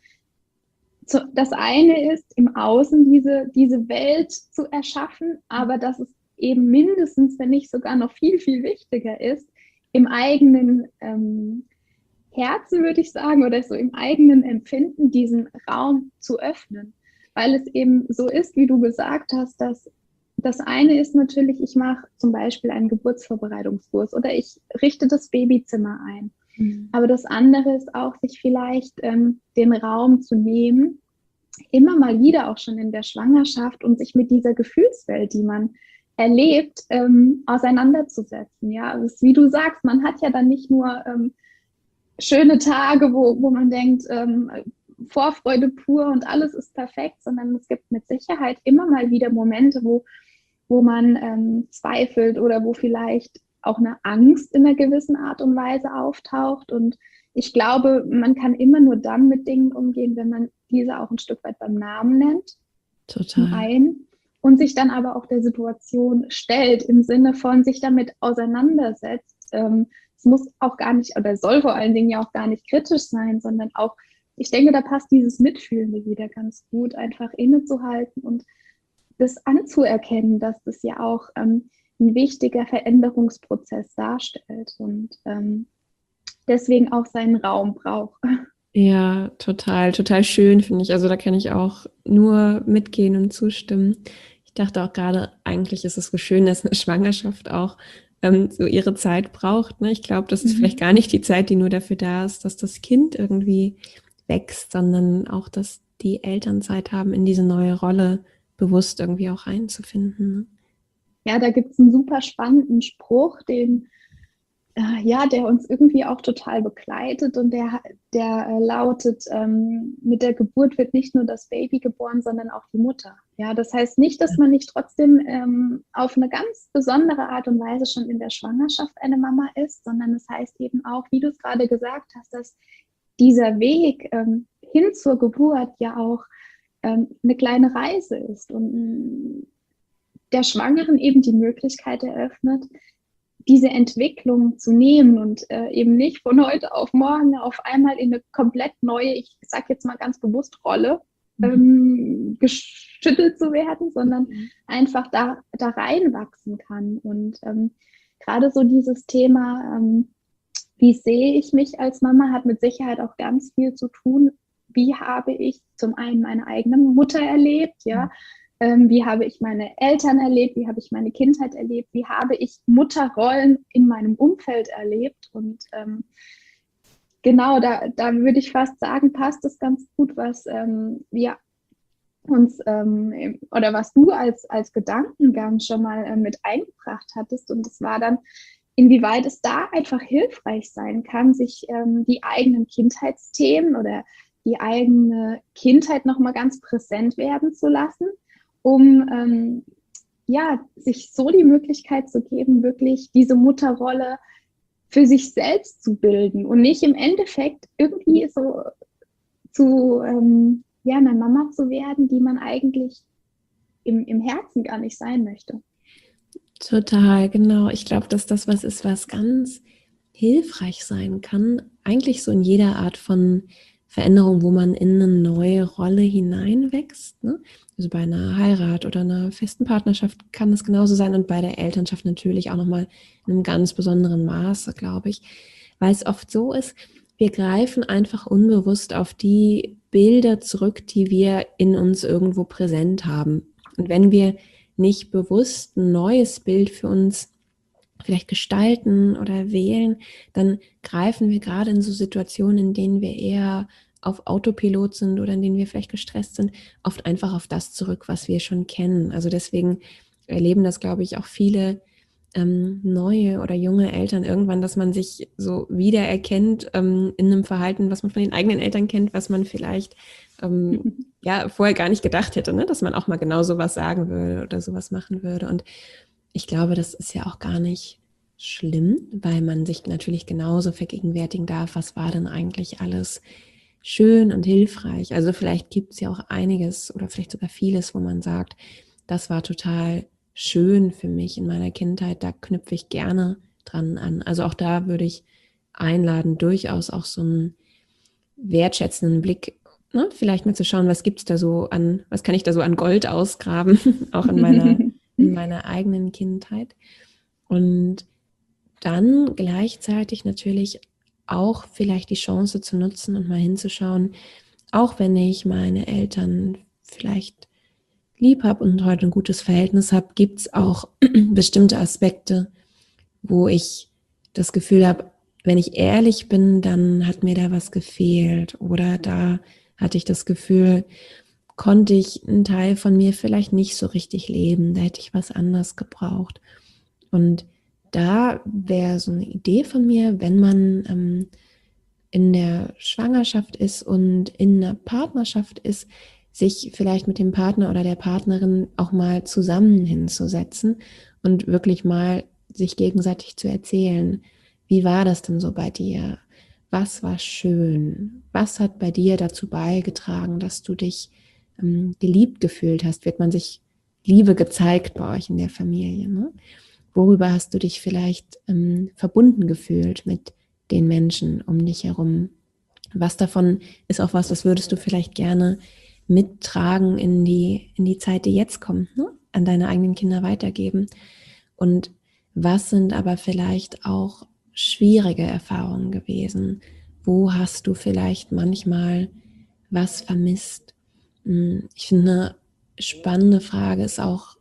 Speaker 2: zu, das eine ist, im Außen diese, diese Welt zu erschaffen, aber dass es eben mindestens, wenn nicht sogar noch viel, viel wichtiger ist, im eigenen ähm, Herzen, würde ich sagen, oder so im eigenen Empfinden, diesen Raum zu öffnen. Weil es eben so ist, wie du gesagt hast, dass das eine ist natürlich, ich mache zum Beispiel einen Geburtsvorbereitungskurs oder ich richte das Babyzimmer ein. Mhm. Aber das andere ist auch, sich vielleicht ähm, den Raum zu nehmen, immer mal wieder auch schon in der Schwangerschaft und sich mit dieser Gefühlswelt, die man erlebt, ähm, auseinanderzusetzen. Ja, also wie du sagst, man hat ja dann nicht nur ähm, schöne Tage, wo, wo man denkt, ähm, Vorfreude pur und alles ist perfekt, sondern es gibt mit Sicherheit immer mal wieder Momente, wo, wo man ähm, zweifelt oder wo vielleicht auch eine Angst in einer gewissen Art und Weise auftaucht. Und ich glaube, man kann immer nur dann mit Dingen umgehen, wenn man diese auch ein Stück weit beim Namen nennt.
Speaker 3: Total.
Speaker 2: Zum einen. Und sich dann aber auch der Situation stellt, im Sinne von sich damit auseinandersetzt. Ähm, es muss auch gar nicht, oder soll vor allen Dingen ja auch gar nicht kritisch sein, sondern auch, ich denke, da passt dieses Mitfühlende wieder ganz gut, einfach innezuhalten und das anzuerkennen, dass das ja auch ähm, ein wichtiger Veränderungsprozess darstellt und ähm, deswegen auch seinen Raum braucht.
Speaker 3: Ja, total, total schön, finde ich. Also da kann ich auch nur mitgehen und zustimmen. Ich dachte auch gerade, eigentlich ist es so schön, dass eine Schwangerschaft auch ähm, so ihre Zeit braucht. Ne? Ich glaube, das ist mhm. vielleicht gar nicht die Zeit, die nur dafür da ist, dass das Kind irgendwie wächst, sondern auch, dass die Eltern Zeit haben, in diese neue Rolle bewusst irgendwie auch reinzufinden. Ne?
Speaker 2: Ja, da gibt es einen super spannenden Spruch, den äh, ja, der uns irgendwie auch total begleitet und der, der äh, lautet, ähm, mit der Geburt wird nicht nur das Baby geboren, sondern auch die Mutter. Ja, das heißt nicht, dass man nicht trotzdem ähm, auf eine ganz besondere Art und Weise schon in der Schwangerschaft eine Mama ist, sondern es heißt eben auch, wie du es gerade gesagt hast, dass dieser Weg ähm, hin zur Geburt ja auch ähm, eine kleine Reise ist und ähm, der Schwangeren eben die Möglichkeit eröffnet, diese Entwicklung zu nehmen und äh, eben nicht von heute auf morgen auf einmal in eine komplett neue, ich sage jetzt mal ganz bewusst, Rolle mhm. ähm, geschüttelt zu werden, sondern mhm. einfach da, da reinwachsen kann. Und ähm, gerade so dieses Thema, ähm, wie sehe ich mich als Mama, hat mit Sicherheit auch ganz viel zu tun. Wie habe ich zum einen meine eigene Mutter erlebt, ja, mhm. ähm, wie habe ich meine Eltern erlebt, wie habe ich meine Kindheit erlebt, wie habe ich Mutterrollen in meinem Umfeld erlebt und ähm, genau, da, da würde ich fast sagen, passt es ganz gut, was ähm, wir uns ähm, oder was du als, als Gedankengang schon mal äh, mit eingebracht hattest und es war dann, inwieweit es da einfach hilfreich sein kann, sich ähm, die eigenen Kindheitsthemen oder die eigene Kindheit nochmal ganz präsent werden zu lassen, um ähm, ja, sich so die Möglichkeit zu geben, wirklich diese Mutterrolle für sich selbst zu bilden und nicht im Endeffekt irgendwie so zu ähm, ja, einer Mama zu werden, die man eigentlich im, im Herzen gar nicht sein möchte.
Speaker 3: Total, genau. Ich glaube, dass das was ist, was ganz hilfreich sein kann, eigentlich so in jeder Art von Veränderung, wo man in eine neue Rolle hineinwächst. Ne? Also bei einer Heirat oder einer festen Partnerschaft kann es genauso sein und bei der Elternschaft natürlich auch nochmal in einem ganz besonderen Maße, glaube ich. Weil es oft so ist, wir greifen einfach unbewusst auf die Bilder zurück, die wir in uns irgendwo präsent haben. Und wenn wir nicht bewusst ein neues Bild für uns vielleicht gestalten oder wählen, dann greifen wir gerade in so Situationen, in denen wir eher auf Autopilot sind oder in denen wir vielleicht gestresst sind, oft einfach auf das zurück, was wir schon kennen. Also deswegen erleben das, glaube ich, auch viele ähm, neue oder junge Eltern irgendwann, dass man sich so wiedererkennt ähm, in einem Verhalten, was man von den eigenen Eltern kennt, was man vielleicht ähm, ja vorher gar nicht gedacht hätte, ne? Dass man auch mal genau sowas sagen würde oder sowas machen würde. Und ich glaube, das ist ja auch gar nicht schlimm, weil man sich natürlich genauso vergegenwärtigen darf, was war denn eigentlich alles schön und hilfreich. Also vielleicht gibt es ja auch einiges oder vielleicht sogar vieles, wo man sagt, das war total schön für mich in meiner Kindheit, da knüpfe ich gerne dran an. Also auch da würde ich einladen, durchaus auch so einen wertschätzenden Blick, ne, vielleicht mal zu schauen, was gibt es da so an, was kann ich da so an Gold ausgraben, auch in meiner, in meiner eigenen Kindheit. Und dann gleichzeitig natürlich auch vielleicht die Chance zu nutzen und mal hinzuschauen, auch wenn ich meine Eltern vielleicht lieb habe und heute ein gutes Verhältnis habe, gibt es auch bestimmte Aspekte, wo ich das Gefühl habe, wenn ich ehrlich bin, dann hat mir da was gefehlt oder da hatte ich das Gefühl, konnte ich einen Teil von mir vielleicht nicht so richtig leben, da hätte ich was anderes gebraucht. Und da wäre so eine Idee von mir, wenn man ähm, in der Schwangerschaft ist und in einer Partnerschaft ist, sich vielleicht mit dem Partner oder der Partnerin auch mal zusammen hinzusetzen und wirklich mal sich gegenseitig zu erzählen, wie war das denn so bei dir? Was war schön? Was hat bei dir dazu beigetragen, dass du dich ähm, geliebt gefühlt hast? Wird man sich Liebe gezeigt bei euch in der Familie? Ne? Worüber hast du dich vielleicht ähm, verbunden gefühlt mit den Menschen um dich herum? Was davon ist auch was, das würdest du vielleicht gerne mittragen in die, in die Zeit, die jetzt kommt, ne? An deine eigenen Kinder weitergeben. Und was sind aber vielleicht auch schwierige Erfahrungen gewesen? Wo hast du vielleicht manchmal was vermisst? Ich finde, eine spannende Frage ist auch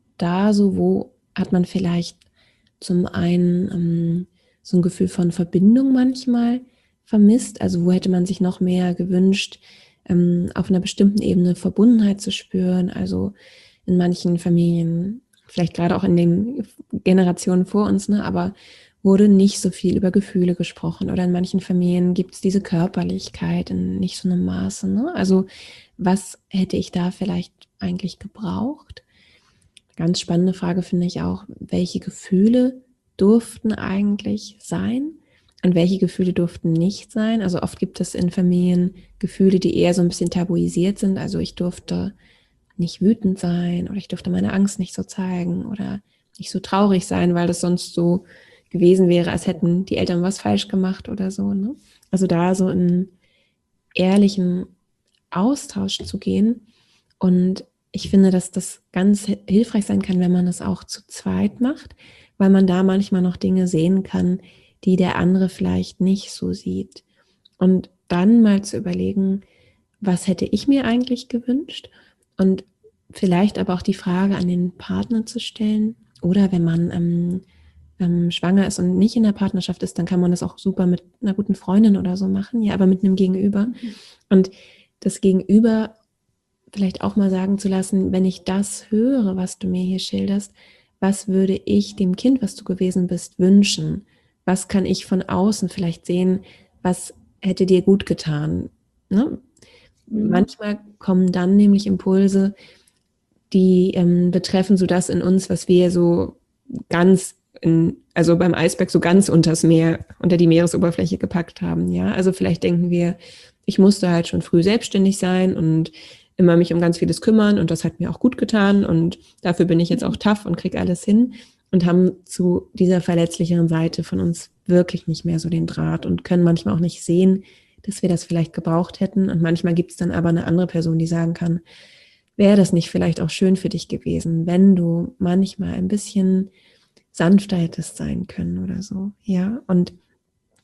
Speaker 3: da so, wo hat man vielleicht zum einen ähm, so ein Gefühl von Verbindung manchmal vermisst? Also wo hätte man sich noch mehr gewünscht, ähm, auf einer bestimmten Ebene Verbundenheit zu spüren? Also in manchen Familien, vielleicht gerade auch in den Generationen vor uns, ne, aber wurde nicht so viel über Gefühle gesprochen. Oder in manchen Familien gibt es diese Körperlichkeit in nicht so einem Maße. Ne? Also was hätte ich da vielleicht eigentlich gebraucht? Ganz spannende Frage finde ich auch, welche Gefühle durften eigentlich sein und welche Gefühle durften nicht sein? Also oft gibt es in Familien Gefühle, die eher so ein bisschen tabuisiert sind. Also ich durfte nicht wütend sein oder ich durfte meine Angst nicht so zeigen oder nicht so traurig sein, weil das sonst so gewesen wäre, als hätten die Eltern was falsch gemacht oder so. Ne? Also da so in ehrlichen Austausch zu gehen. Und ich finde, dass das ganz hilfreich sein kann, wenn man es auch zu zweit macht, weil man da manchmal noch Dinge sehen kann, die der andere vielleicht nicht so sieht. Und dann mal zu überlegen, was hätte ich mir eigentlich gewünscht? Und vielleicht aber auch die Frage an den Partner zu stellen. Oder wenn man ähm, ähm, schwanger ist und nicht in der Partnerschaft ist, dann kann man das auch super mit einer guten Freundin oder so machen, ja, aber mit einem Gegenüber. Mhm. Und das Gegenüber vielleicht auch mal sagen zu lassen, wenn ich das höre, was du mir hier schilderst, was würde ich dem Kind, was du gewesen bist, wünschen? Was kann ich von außen vielleicht sehen, was hätte dir gut getan? Ne? Mhm. Manchmal kommen dann nämlich Impulse, die ähm, betreffen so das in uns, was wir so ganz, in, also beim Eisberg so ganz unters Meer, unter die Meeresoberfläche gepackt haben. Ja, also vielleicht denken wir, ich musste halt schon früh selbstständig sein und immer mich um ganz vieles kümmern und das hat mir auch gut getan und dafür bin ich jetzt auch tough und krieg alles hin und haben zu dieser verletzlicheren Seite von uns wirklich nicht mehr so den Draht und können manchmal auch nicht sehen, dass wir das vielleicht gebraucht hätten und manchmal gibt es dann aber eine andere Person, die sagen kann, wäre das nicht vielleicht auch schön für dich gewesen, wenn du manchmal ein bisschen sanfter hättest sein können oder so, ja, und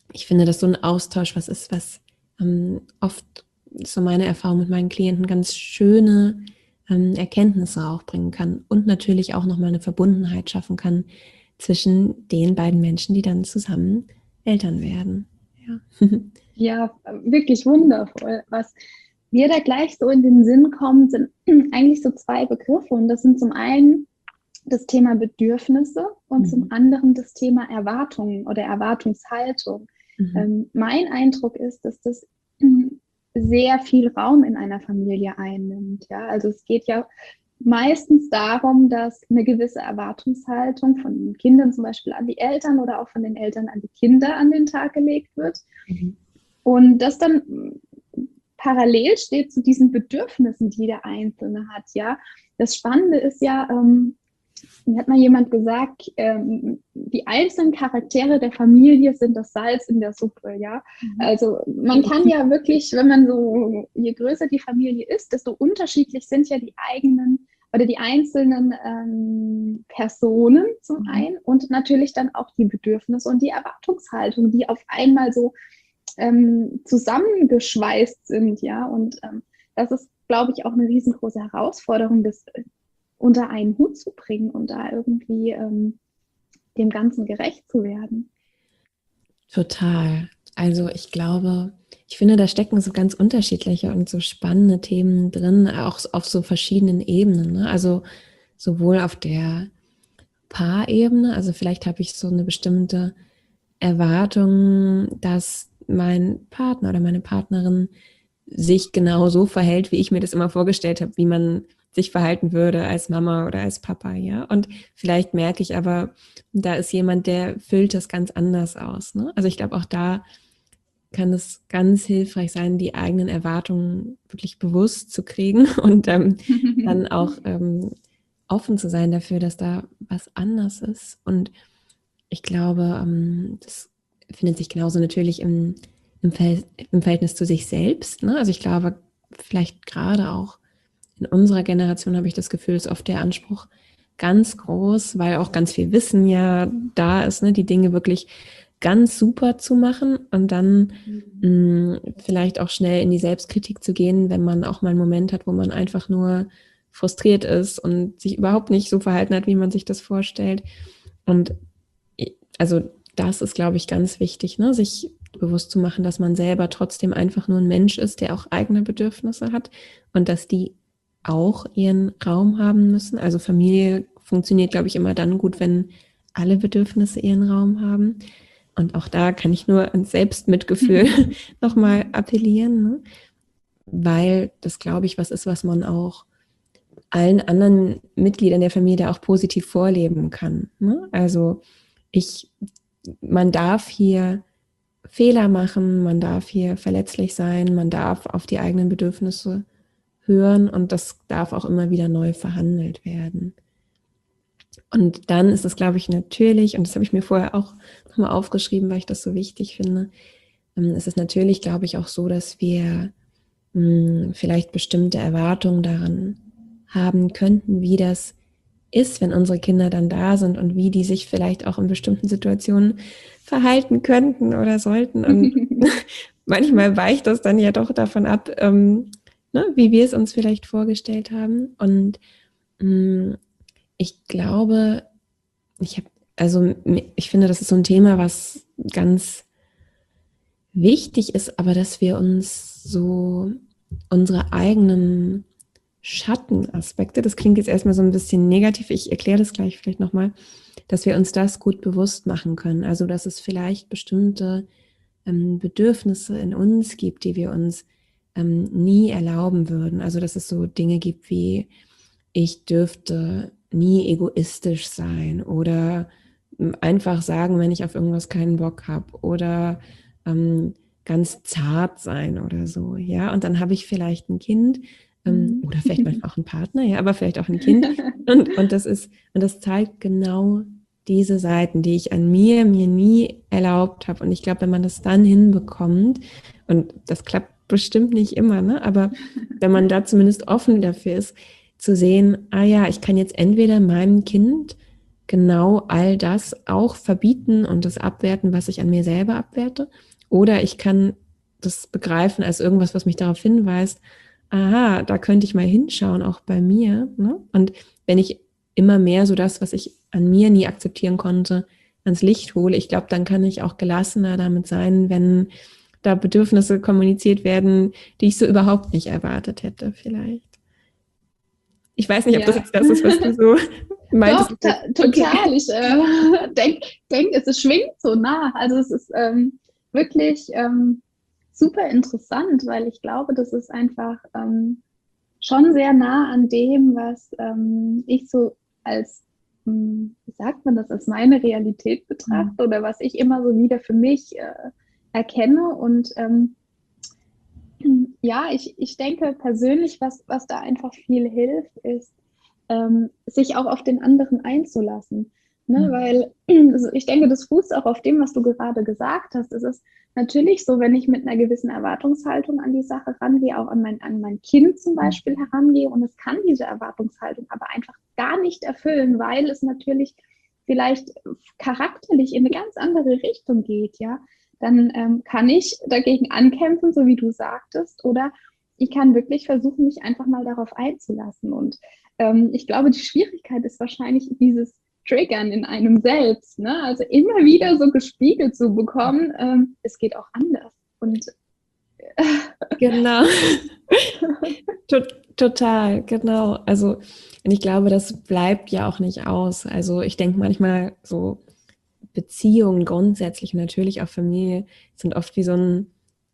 Speaker 3: ich finde, dass so ein Austausch was ist, was ähm, oft, so meine Erfahrung mit meinen Klienten, ganz schöne ähm, Erkenntnisse auch bringen kann und natürlich auch nochmal eine Verbundenheit schaffen kann zwischen den beiden Menschen, die dann zusammen Eltern werden. Ja,
Speaker 2: Ja, wirklich wundervoll. Was mir da gleich so in den Sinn kommt, sind eigentlich so zwei Begriffe. Und das sind zum einen das Thema Bedürfnisse und
Speaker 3: Mhm.
Speaker 2: zum anderen das Thema Erwartungen oder Erwartungshaltung.
Speaker 3: Mhm.
Speaker 2: Ähm, mein Eindruck ist, dass das ähm, sehr viel Raum in einer Familie einnimmt. Ja? Also es geht ja meistens darum, dass eine gewisse Erwartungshaltung von den Kindern zum Beispiel an die Eltern oder auch von den Eltern an die Kinder an den Tag gelegt wird.
Speaker 3: Mhm.
Speaker 2: Und das dann parallel steht zu diesen Bedürfnissen, die der Einzelne hat. Ja, das Spannende ist ja, ähm, mir hat mal jemand gesagt, ähm, die einzelnen Charaktere der Familie sind das Salz in der Suppe. Ja, mhm. Also man kann ja wirklich, wenn man so, je größer die Familie ist, desto unterschiedlich sind ja die eigenen oder die einzelnen ähm, Personen zum mhm. einen und natürlich dann auch die Bedürfnisse und die Erwartungshaltung, die auf einmal so Ähm, zusammengeschweißt sind, ja, und ähm, das ist, glaube ich, auch eine riesengroße Herausforderung, das äh, unter einen Hut zu bringen und da irgendwie ähm, dem Ganzen gerecht zu werden.
Speaker 3: Total. Also ich glaube, ich finde, da stecken so ganz unterschiedliche und so spannende Themen drin, auch auf so verschiedenen Ebenen, ne? Also sowohl auf der Paarebene, also vielleicht habe ich so eine bestimmte Erwartung, dass mein Partner oder meine Partnerin sich genau so verhält, wie ich mir das immer vorgestellt habe, wie man sich verhalten würde als Mama oder als Papa, ja. Und vielleicht merke ich aber, da ist jemand, der füllt das ganz anders aus, ne? Also ich glaube, auch da kann es ganz hilfreich sein, die eigenen Erwartungen wirklich bewusst zu kriegen und ähm, dann auch ähm, offen zu sein dafür, dass da was anders ist. Und ich glaube, ähm, das findet sich genauso natürlich im, im, Ver- im Verhältnis zu sich selbst, ne? Also ich glaube, vielleicht gerade auch in unserer Generation habe ich das Gefühl, ist oft der Anspruch ganz groß, weil auch ganz viel Wissen ja da ist, ne? Die Dinge wirklich ganz super zu machen und dann mhm. mh, vielleicht auch schnell in die Selbstkritik zu gehen, wenn man auch mal einen Moment hat, wo man einfach nur frustriert ist und sich überhaupt nicht so verhalten hat, wie man sich das vorstellt. Und also das ist, glaube ich, ganz wichtig, ne? Sich bewusst zu machen, dass man selber trotzdem einfach nur ein Mensch ist, der auch eigene Bedürfnisse hat und dass die auch ihren Raum haben müssen. Also Familie funktioniert, glaube ich, immer dann gut, wenn alle Bedürfnisse ihren Raum haben. Und auch da kann ich nur ans Selbstmitgefühl nochmal appellieren, ne? Weil das, glaube ich, was ist, was man auch allen anderen Mitgliedern der Familie auch positiv vorleben kann, ne? Also ich, man darf hier Fehler machen, man darf hier verletzlich sein, man darf auf die eigenen Bedürfnisse hören und das darf auch immer wieder neu verhandelt werden. Und dann ist es, glaube ich, natürlich, und das habe ich mir vorher auch nochmal aufgeschrieben, weil ich das so wichtig finde, es ist natürlich, glaube ich, auch so, dass wir mh, vielleicht bestimmte Erwartungen daran haben könnten, wie das ist, wenn unsere Kinder dann da sind und wie die sich vielleicht auch in bestimmten Situationen verhalten könnten oder sollten. Und manchmal weicht das dann ja doch davon ab, ähm, ne, wie wir es uns vielleicht vorgestellt haben. Und mh, ich glaube, ich habe, also ich finde, das ist so ein Thema, was ganz wichtig ist, aber dass wir uns so unsere eigenen Schattenaspekte, das klingt jetzt erstmal so ein bisschen negativ, ich erkläre das gleich vielleicht nochmal, dass wir uns das gut bewusst machen können. Also, dass es vielleicht bestimmte ähm, Bedürfnisse in uns gibt, die wir uns ähm, nie erlauben würden. Also, dass es so Dinge gibt wie, ich dürfte nie egoistisch sein oder einfach sagen, wenn ich auf irgendwas keinen Bock habe oder ähm, ganz zart sein oder so, ja. Und dann habe ich vielleicht ein Kind, ähm, oder vielleicht manchmal auch einen Partner, ja, aber vielleicht auch ein Kind. Und, und das ist, und das zeigt genau diese Seiten, die ich an mir, mir nie erlaubt habe. Und ich glaube, wenn man das dann hinbekommt, und das klappt bestimmt nicht immer, ne, aber wenn man da zumindest offen dafür ist, zu sehen, ah ja, ich kann jetzt entweder meinem Kind genau all das auch verbieten und das abwerten, was ich an mir selber abwerte. Oder ich kann das begreifen als irgendwas, was mich darauf hinweist, aha, da könnte ich mal hinschauen, auch bei mir. Ne? Und wenn ich immer mehr so das, was ich an mir nie akzeptieren konnte, ans Licht hole, ich glaube, dann kann ich auch gelassener damit sein, wenn da Bedürfnisse kommuniziert werden, die ich so überhaupt nicht erwartet hätte, vielleicht. Ich weiß nicht, ob das
Speaker 2: Ja.
Speaker 3: jetzt das ist, was du so meintest.
Speaker 2: Doch, ta- total. Ich äh, denke, denk, es ist- schwingt so nah. Also es ist ähm, wirklich ähm, super interessant, weil ich glaube, das ist einfach ähm, schon sehr nah an dem, was ähm, ich so als, hm, wie sagt man das, als meine Realität betrachte oder was ich immer so wieder für mich äh, erkenne. Und ähm, ja, ich, ich denke persönlich, was, was da einfach viel hilft, ist, ähm, sich auch auf den anderen einzulassen. Ne?
Speaker 3: Mhm.
Speaker 2: Weil also ich denke, das fußt auch auf dem, was du gerade gesagt hast. Es ist natürlich so, wenn ich mit einer gewissen Erwartungshaltung an die Sache rangehe, auch an mein, an mein Kind zum Beispiel herangehe und es kann diese Erwartungshaltung aber einfach gar nicht erfüllen, weil es natürlich vielleicht charakterlich in eine ganz andere Richtung geht, ja, dann ähm, kann ich dagegen ankämpfen, so wie du sagtest, oder ich kann wirklich versuchen, mich einfach mal darauf einzulassen. Und ähm, ich glaube, die Schwierigkeit ist wahrscheinlich dieses Triggern in einem selbst, ne? Also immer wieder so gespiegelt zu bekommen, ähm, es geht auch anders. Und
Speaker 3: Genau. Total, genau. Also, und ich glaube, das bleibt ja auch nicht aus. Also, ich denke manchmal so, Beziehungen grundsätzlich und natürlich auch Familie sind oft wie so ein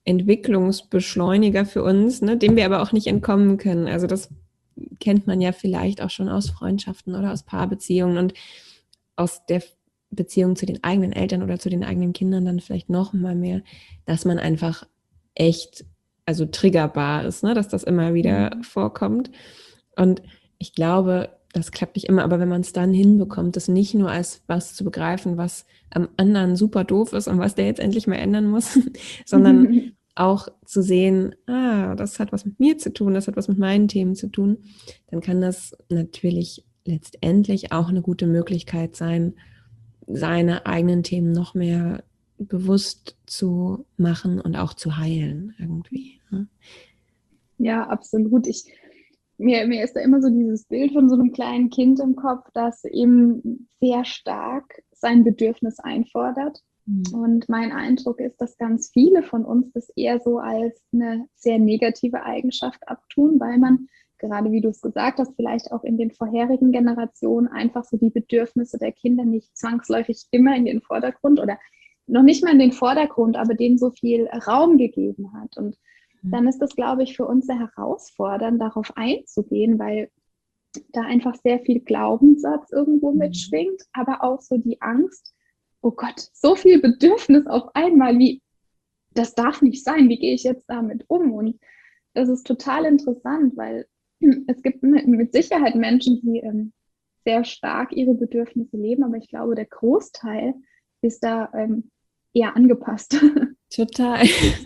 Speaker 3: Entwicklungsbeschleuniger für uns, ne, dem wir aber auch nicht entkommen können. Also das kennt man ja vielleicht auch schon aus Freundschaften oder aus Paarbeziehungen und aus der Beziehung zu den eigenen Eltern oder zu den eigenen Kindern dann vielleicht noch mal mehr, dass man einfach echt, also triggerbar ist, ne, dass das immer wieder
Speaker 2: Mhm.
Speaker 3: vorkommt. Und ich glaube, das klappt nicht immer, aber wenn man es dann hinbekommt, das nicht nur als was zu begreifen, was am anderen super doof ist und was der jetzt endlich mal ändern muss, sondern auch zu sehen, ah, das hat was mit mir zu tun, das hat was mit meinen Themen zu tun, dann kann das natürlich letztendlich auch eine gute Möglichkeit sein, seine eigenen Themen noch mehr bewusst zu machen und auch zu heilen irgendwie. Ne?
Speaker 2: Ja, absolut. Ich, mir, mir ist da immer so dieses Bild von so einem kleinen Kind im Kopf, das eben sehr stark sein Bedürfnis einfordert.
Speaker 3: Mhm.
Speaker 2: Und mein Eindruck ist, dass ganz viele von uns das eher so als eine sehr negative Eigenschaft abtun, weil man, gerade wie du es gesagt hast, vielleicht auch in den vorherigen Generationen einfach so die Bedürfnisse der Kinder nicht zwangsläufig immer in den Vordergrund oder noch nicht mal in den Vordergrund, aber denen so viel Raum gegeben hat. Und dann ist das, glaube ich, für uns sehr herausfordernd, darauf einzugehen, weil da einfach sehr viel Glaubenssatz irgendwo mitschwingt, aber auch so die Angst, oh Gott, so viel Bedürfnis auf einmal, wie, das darf nicht sein, wie gehe ich jetzt damit um? Und das ist total interessant, weil es gibt mit Sicherheit Menschen, die ähm, sehr stark ihre Bedürfnisse leben, aber ich glaube, der Großteil ist da ähm, eher angepasst.
Speaker 3: Total.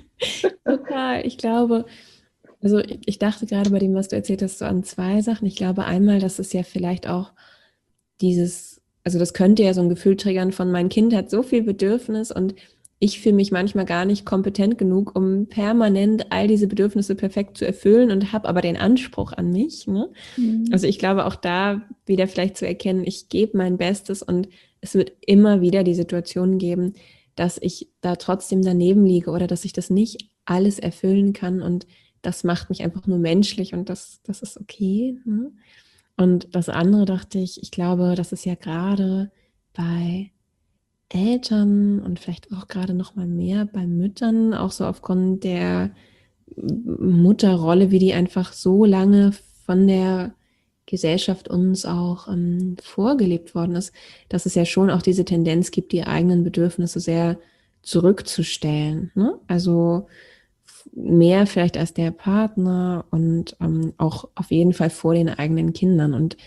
Speaker 3: Total. Ich glaube, also ich dachte gerade bei dem, was du erzählt hast, so an zwei Sachen. Ich glaube einmal, dass es ja vielleicht auch dieses, also das könnte ja so ein Gefühl triggern von, mein Kind hat so viel Bedürfnis und ich fühle mich manchmal gar nicht kompetent genug, um permanent all diese Bedürfnisse perfekt zu erfüllen und habe aber den Anspruch an mich. Ne?
Speaker 2: Mhm.
Speaker 3: Also ich glaube auch da wieder vielleicht zu erkennen, ich gebe mein Bestes und es wird immer wieder die Situation geben, dass ich da trotzdem daneben liege oder dass ich das nicht alles erfüllen kann und das macht mich einfach nur menschlich und das, das ist okay. Ne? Und das andere dachte ich, ich glaube, das ist ja gerade bei Eltern und vielleicht auch gerade noch mal mehr bei Müttern, auch so aufgrund der Mutterrolle, wie die einfach so lange von der Gesellschaft uns auch ähm, vorgelebt worden ist, dass es ja schon auch diese Tendenz gibt, die eigenen Bedürfnisse sehr zurückzustellen. Ne? Also mehr vielleicht als der Partner und ähm, auch auf jeden Fall vor den eigenen Kindern. Und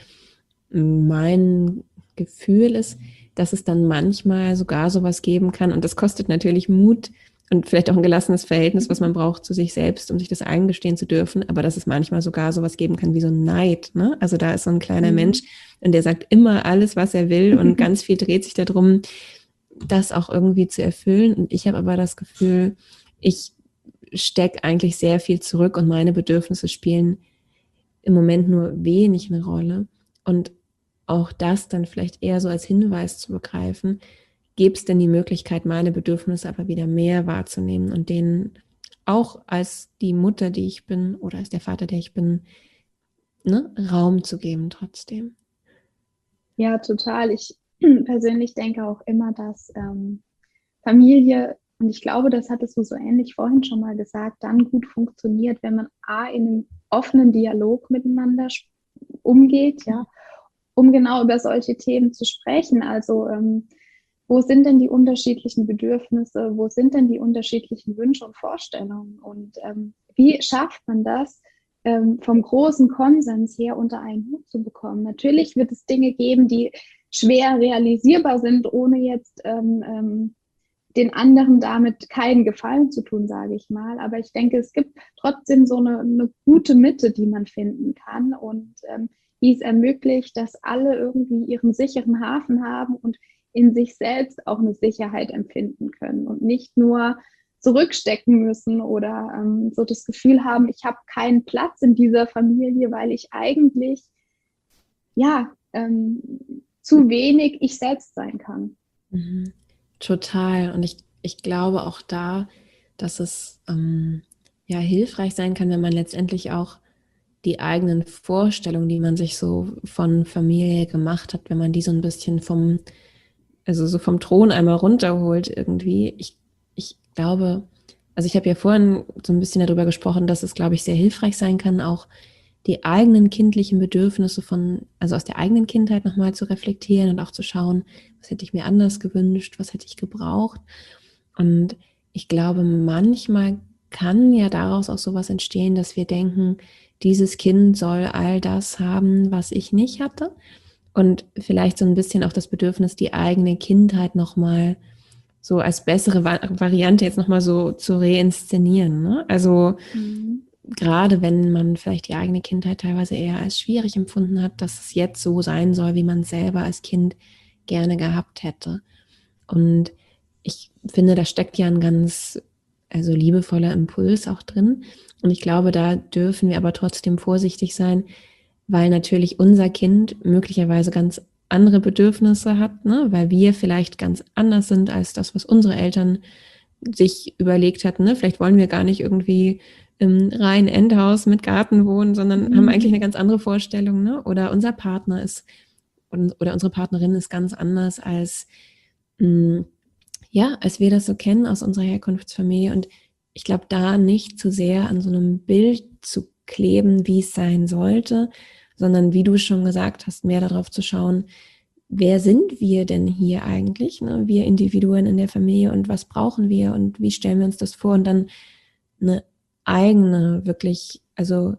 Speaker 3: mein Gefühl ist, dass es dann manchmal sogar sowas geben kann. Und das kostet natürlich Mut, und vielleicht auch ein gelassenes Verhältnis, was man braucht zu sich selbst, um sich das eingestehen zu dürfen, aber dass es manchmal sogar sowas geben kann wie so ein Neid, ne? Also da ist so ein kleiner mhm. Mensch und der sagt immer alles, was er will und ganz viel dreht sich darum, das auch irgendwie zu erfüllen. Und ich habe aber das Gefühl, ich stecke eigentlich sehr viel zurück und meine Bedürfnisse spielen im Moment nur wenig eine Rolle. Und auch das dann vielleicht eher so als Hinweis zu begreifen, gäbe es denn die Möglichkeit, meine Bedürfnisse aber wieder mehr wahrzunehmen und denen auch als die Mutter, die ich bin oder als der Vater, der ich bin, ne, Raum zu geben trotzdem.
Speaker 2: Ja, total. Ich persönlich denke auch immer, dass ähm, Familie, und ich glaube, das hattest du so ähnlich vorhin schon mal gesagt, dann gut funktioniert, wenn man A, in einem offenen Dialog miteinander umgeht, ja, um genau über solche Themen zu sprechen. Also ähm, wo sind denn die unterschiedlichen Bedürfnisse, wo sind denn die unterschiedlichen Wünsche und Vorstellungen und ähm, wie schafft man das, ähm, vom großen Konsens her unter einen Hut zu bekommen? Natürlich wird es Dinge geben, die schwer realisierbar sind, ohne jetzt ähm, ähm, den anderen damit keinen Gefallen zu tun, sage ich mal. Aber ich denke, es gibt trotzdem so eine, eine gute Mitte, die man finden kann und ähm, die es ermöglicht, dass alle irgendwie ihren sicheren Hafen haben und in sich selbst auch eine Sicherheit empfinden können und nicht nur zurückstecken müssen oder ähm, so das Gefühl haben, ich habe keinen Platz in dieser Familie, weil ich eigentlich ja ähm, zu wenig ich selbst sein kann.
Speaker 3: Mhm. Total. Und ich, ich glaube auch da, dass es ähm, ja hilfreich sein kann, wenn man letztendlich auch die eigenen Vorstellungen, die man sich so von Familie gemacht hat, wenn man die so ein bisschen vom, also so vom Thron einmal runterholt irgendwie. Ich, ich glaube, also ich habe ja vorhin so ein bisschen darüber gesprochen, dass es, glaube ich, sehr hilfreich sein kann, auch die eigenen kindlichen Bedürfnisse von, also aus der eigenen Kindheit nochmal zu reflektieren und auch zu schauen, was hätte ich mir anders gewünscht, was hätte ich gebraucht. Und ich glaube, manchmal kann ja daraus auch sowas entstehen, dass wir denken, dieses Kind soll all das haben, was ich nicht hatte. Und vielleicht so ein bisschen auch das Bedürfnis, die eigene Kindheit nochmal so als bessere Variante jetzt nochmal so zu reinszenieren. Ne? Also mhm. gerade wenn man vielleicht die eigene Kindheit teilweise eher als schwierig empfunden hat, dass es jetzt so sein soll, wie man es selber als Kind gerne gehabt hätte. Und ich finde, da steckt ja ein ganz, also liebevoller Impuls auch drin. Und ich glaube, da dürfen wir aber trotzdem vorsichtig sein, weil natürlich unser Kind möglicherweise ganz andere Bedürfnisse hat, ne? Weil wir vielleicht ganz anders sind als das, was unsere Eltern sich überlegt hatten. Ne? Vielleicht wollen wir gar nicht irgendwie im reinen Endhaus mit Garten wohnen, sondern mhm. haben eigentlich eine ganz andere Vorstellung. Ne? Oder unser Partner ist oder unsere Partnerin ist ganz anders als mh, ja, als wir das so kennen aus unserer Herkunftsfamilie. Und ich glaube, da nicht zu sehr an so einem Bild zu kleben, wie es sein sollte, sondern wie du schon gesagt hast, mehr darauf zu schauen, wer sind wir denn hier eigentlich, ne? Wir Individuen in der Familie und was brauchen wir und wie stellen wir uns das vor und dann eine eigene, wirklich, also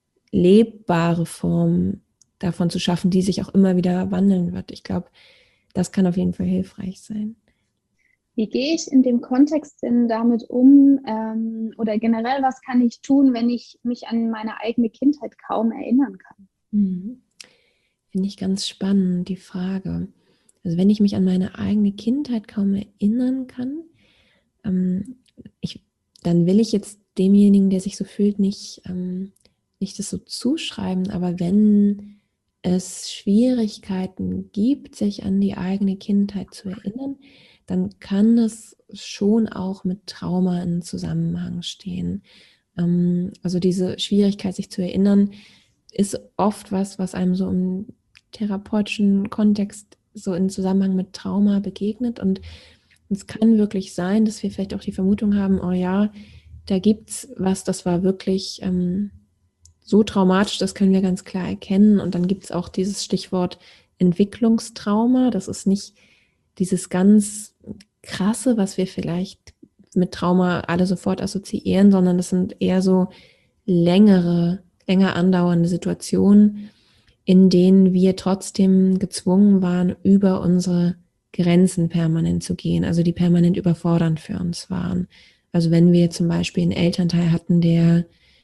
Speaker 3: lebbare Form davon zu schaffen, die sich auch immer wieder wandeln wird. Ich glaube, das kann auf jeden Fall hilfreich sein.
Speaker 2: Wie gehe ich in dem Kontext denn damit um ähm, oder generell, was kann ich tun, wenn ich mich an meine eigene Kindheit kaum erinnern kann?
Speaker 3: Mhm. Finde ich ganz spannend, die Frage. Also wenn ich mich an meine eigene Kindheit kaum erinnern kann, ähm, ich, dann will ich jetzt demjenigen, der sich so fühlt, nicht, ähm, nicht das so zuschreiben, aber wenn es Schwierigkeiten gibt, sich an die eigene Kindheit zu erinnern, dann kann es schon auch mit Trauma in Zusammenhang stehen. Ähm, also diese Schwierigkeit, sich zu erinnern, ist oft was, was einem so im therapeutischen Kontext so in Zusammenhang mit Trauma begegnet. Und es kann wirklich sein, dass wir vielleicht auch die Vermutung haben, oh ja, da gibt's was, das war wirklich ähm, so traumatisch, das können wir ganz klar erkennen. Und dann gibt es auch dieses Stichwort Entwicklungstrauma. Das ist nicht dieses ganz krasse, was wir vielleicht mit Trauma alle sofort assoziieren, sondern das sind eher so längere, länger andauernde Situationen, in denen wir trotzdem gezwungen waren, über unsere Grenzen permanent zu gehen, also die permanent überfordernd für uns waren. Also wenn wir zum Beispiel einen Elternteil hatten, der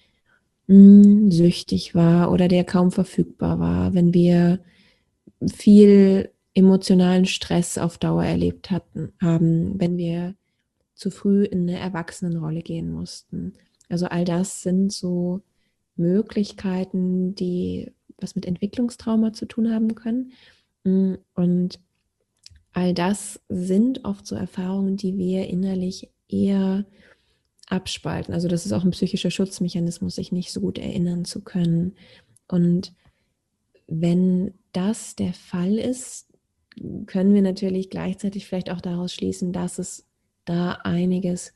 Speaker 3: mh, süchtig war oder der kaum verfügbar war, wenn wir viel emotionalen Stress auf Dauer erlebt hatten, haben, wenn wir zu früh in eine Erwachsenenrolle gehen mussten. Also all das sind so Möglichkeiten, die was mit Entwicklungstrauma zu tun haben können. Und all das sind oft so Erfahrungen, die wir innerlich eher abspalten. Also das ist auch ein psychischer Schutzmechanismus, sich nicht so gut erinnern zu können. Und wenn das der Fall ist, können wir natürlich gleichzeitig vielleicht auch daraus schließen, dass es da einiges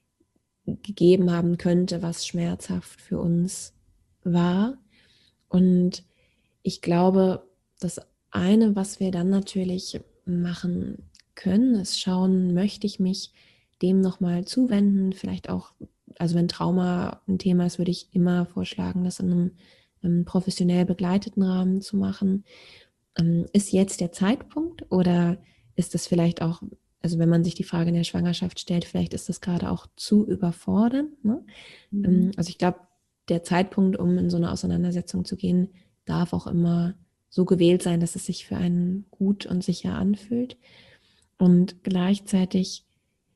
Speaker 3: gegeben haben könnte, was schmerzhaft für uns war. Und ich glaube, das eine, was wir dann natürlich machen können, ist schauen, möchte ich mich dem nochmal zuwenden, vielleicht auch, also wenn Trauma ein Thema ist, würde ich immer vorschlagen, das in einem, einem professionell begleiteten Rahmen zu machen. Ähm, ist jetzt der Zeitpunkt oder ist das vielleicht auch, also wenn man sich die Frage in der Schwangerschaft stellt, vielleicht ist das gerade auch zu überfordernd, ne?
Speaker 2: Mhm.
Speaker 3: Also ich glaube, der Zeitpunkt, um in so eine Auseinandersetzung zu gehen, darf auch immer so gewählt sein, dass es sich für einen gut und sicher anfühlt. Und gleichzeitig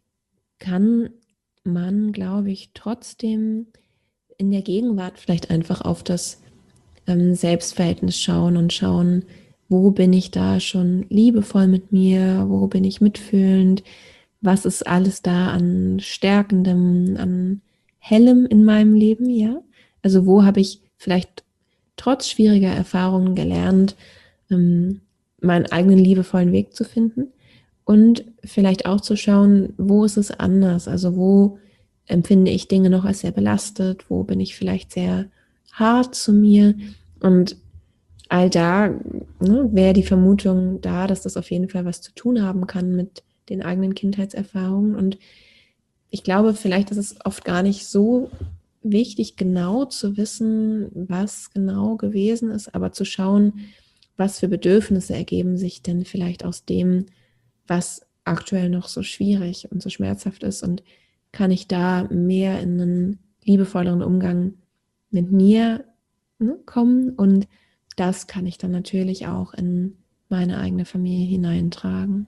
Speaker 3: kann man, glaube ich, trotzdem in der Gegenwart vielleicht einfach auf das ähm, Selbstverhältnis schauen und schauen, wo bin ich da schon liebevoll mit mir, wo bin ich mitfühlend, was ist alles da an Stärkendem, an Hellem in meinem Leben, ja? Also wo habe ich vielleicht trotz schwieriger Erfahrungen gelernt, ähm, meinen eigenen liebevollen Weg zu finden und vielleicht auch zu schauen, wo ist es anders, also wo empfinde ich Dinge noch als sehr belastet, wo bin ich vielleicht sehr hart zu mir und all da, ne, wäre die Vermutung da, dass das auf jeden Fall was zu tun haben kann mit den eigenen Kindheitserfahrungen. Und ich glaube, vielleicht ist es oft gar nicht so wichtig, genau zu wissen, was genau gewesen ist, aber zu schauen, was für Bedürfnisse ergeben sich denn vielleicht aus dem, was aktuell noch so schwierig und so schmerzhaft ist. Und kann ich da mehr in einen liebevolleren Umgang mit mir, ne, kommen und das kann ich dann natürlich auch in meine eigene Familie hineintragen.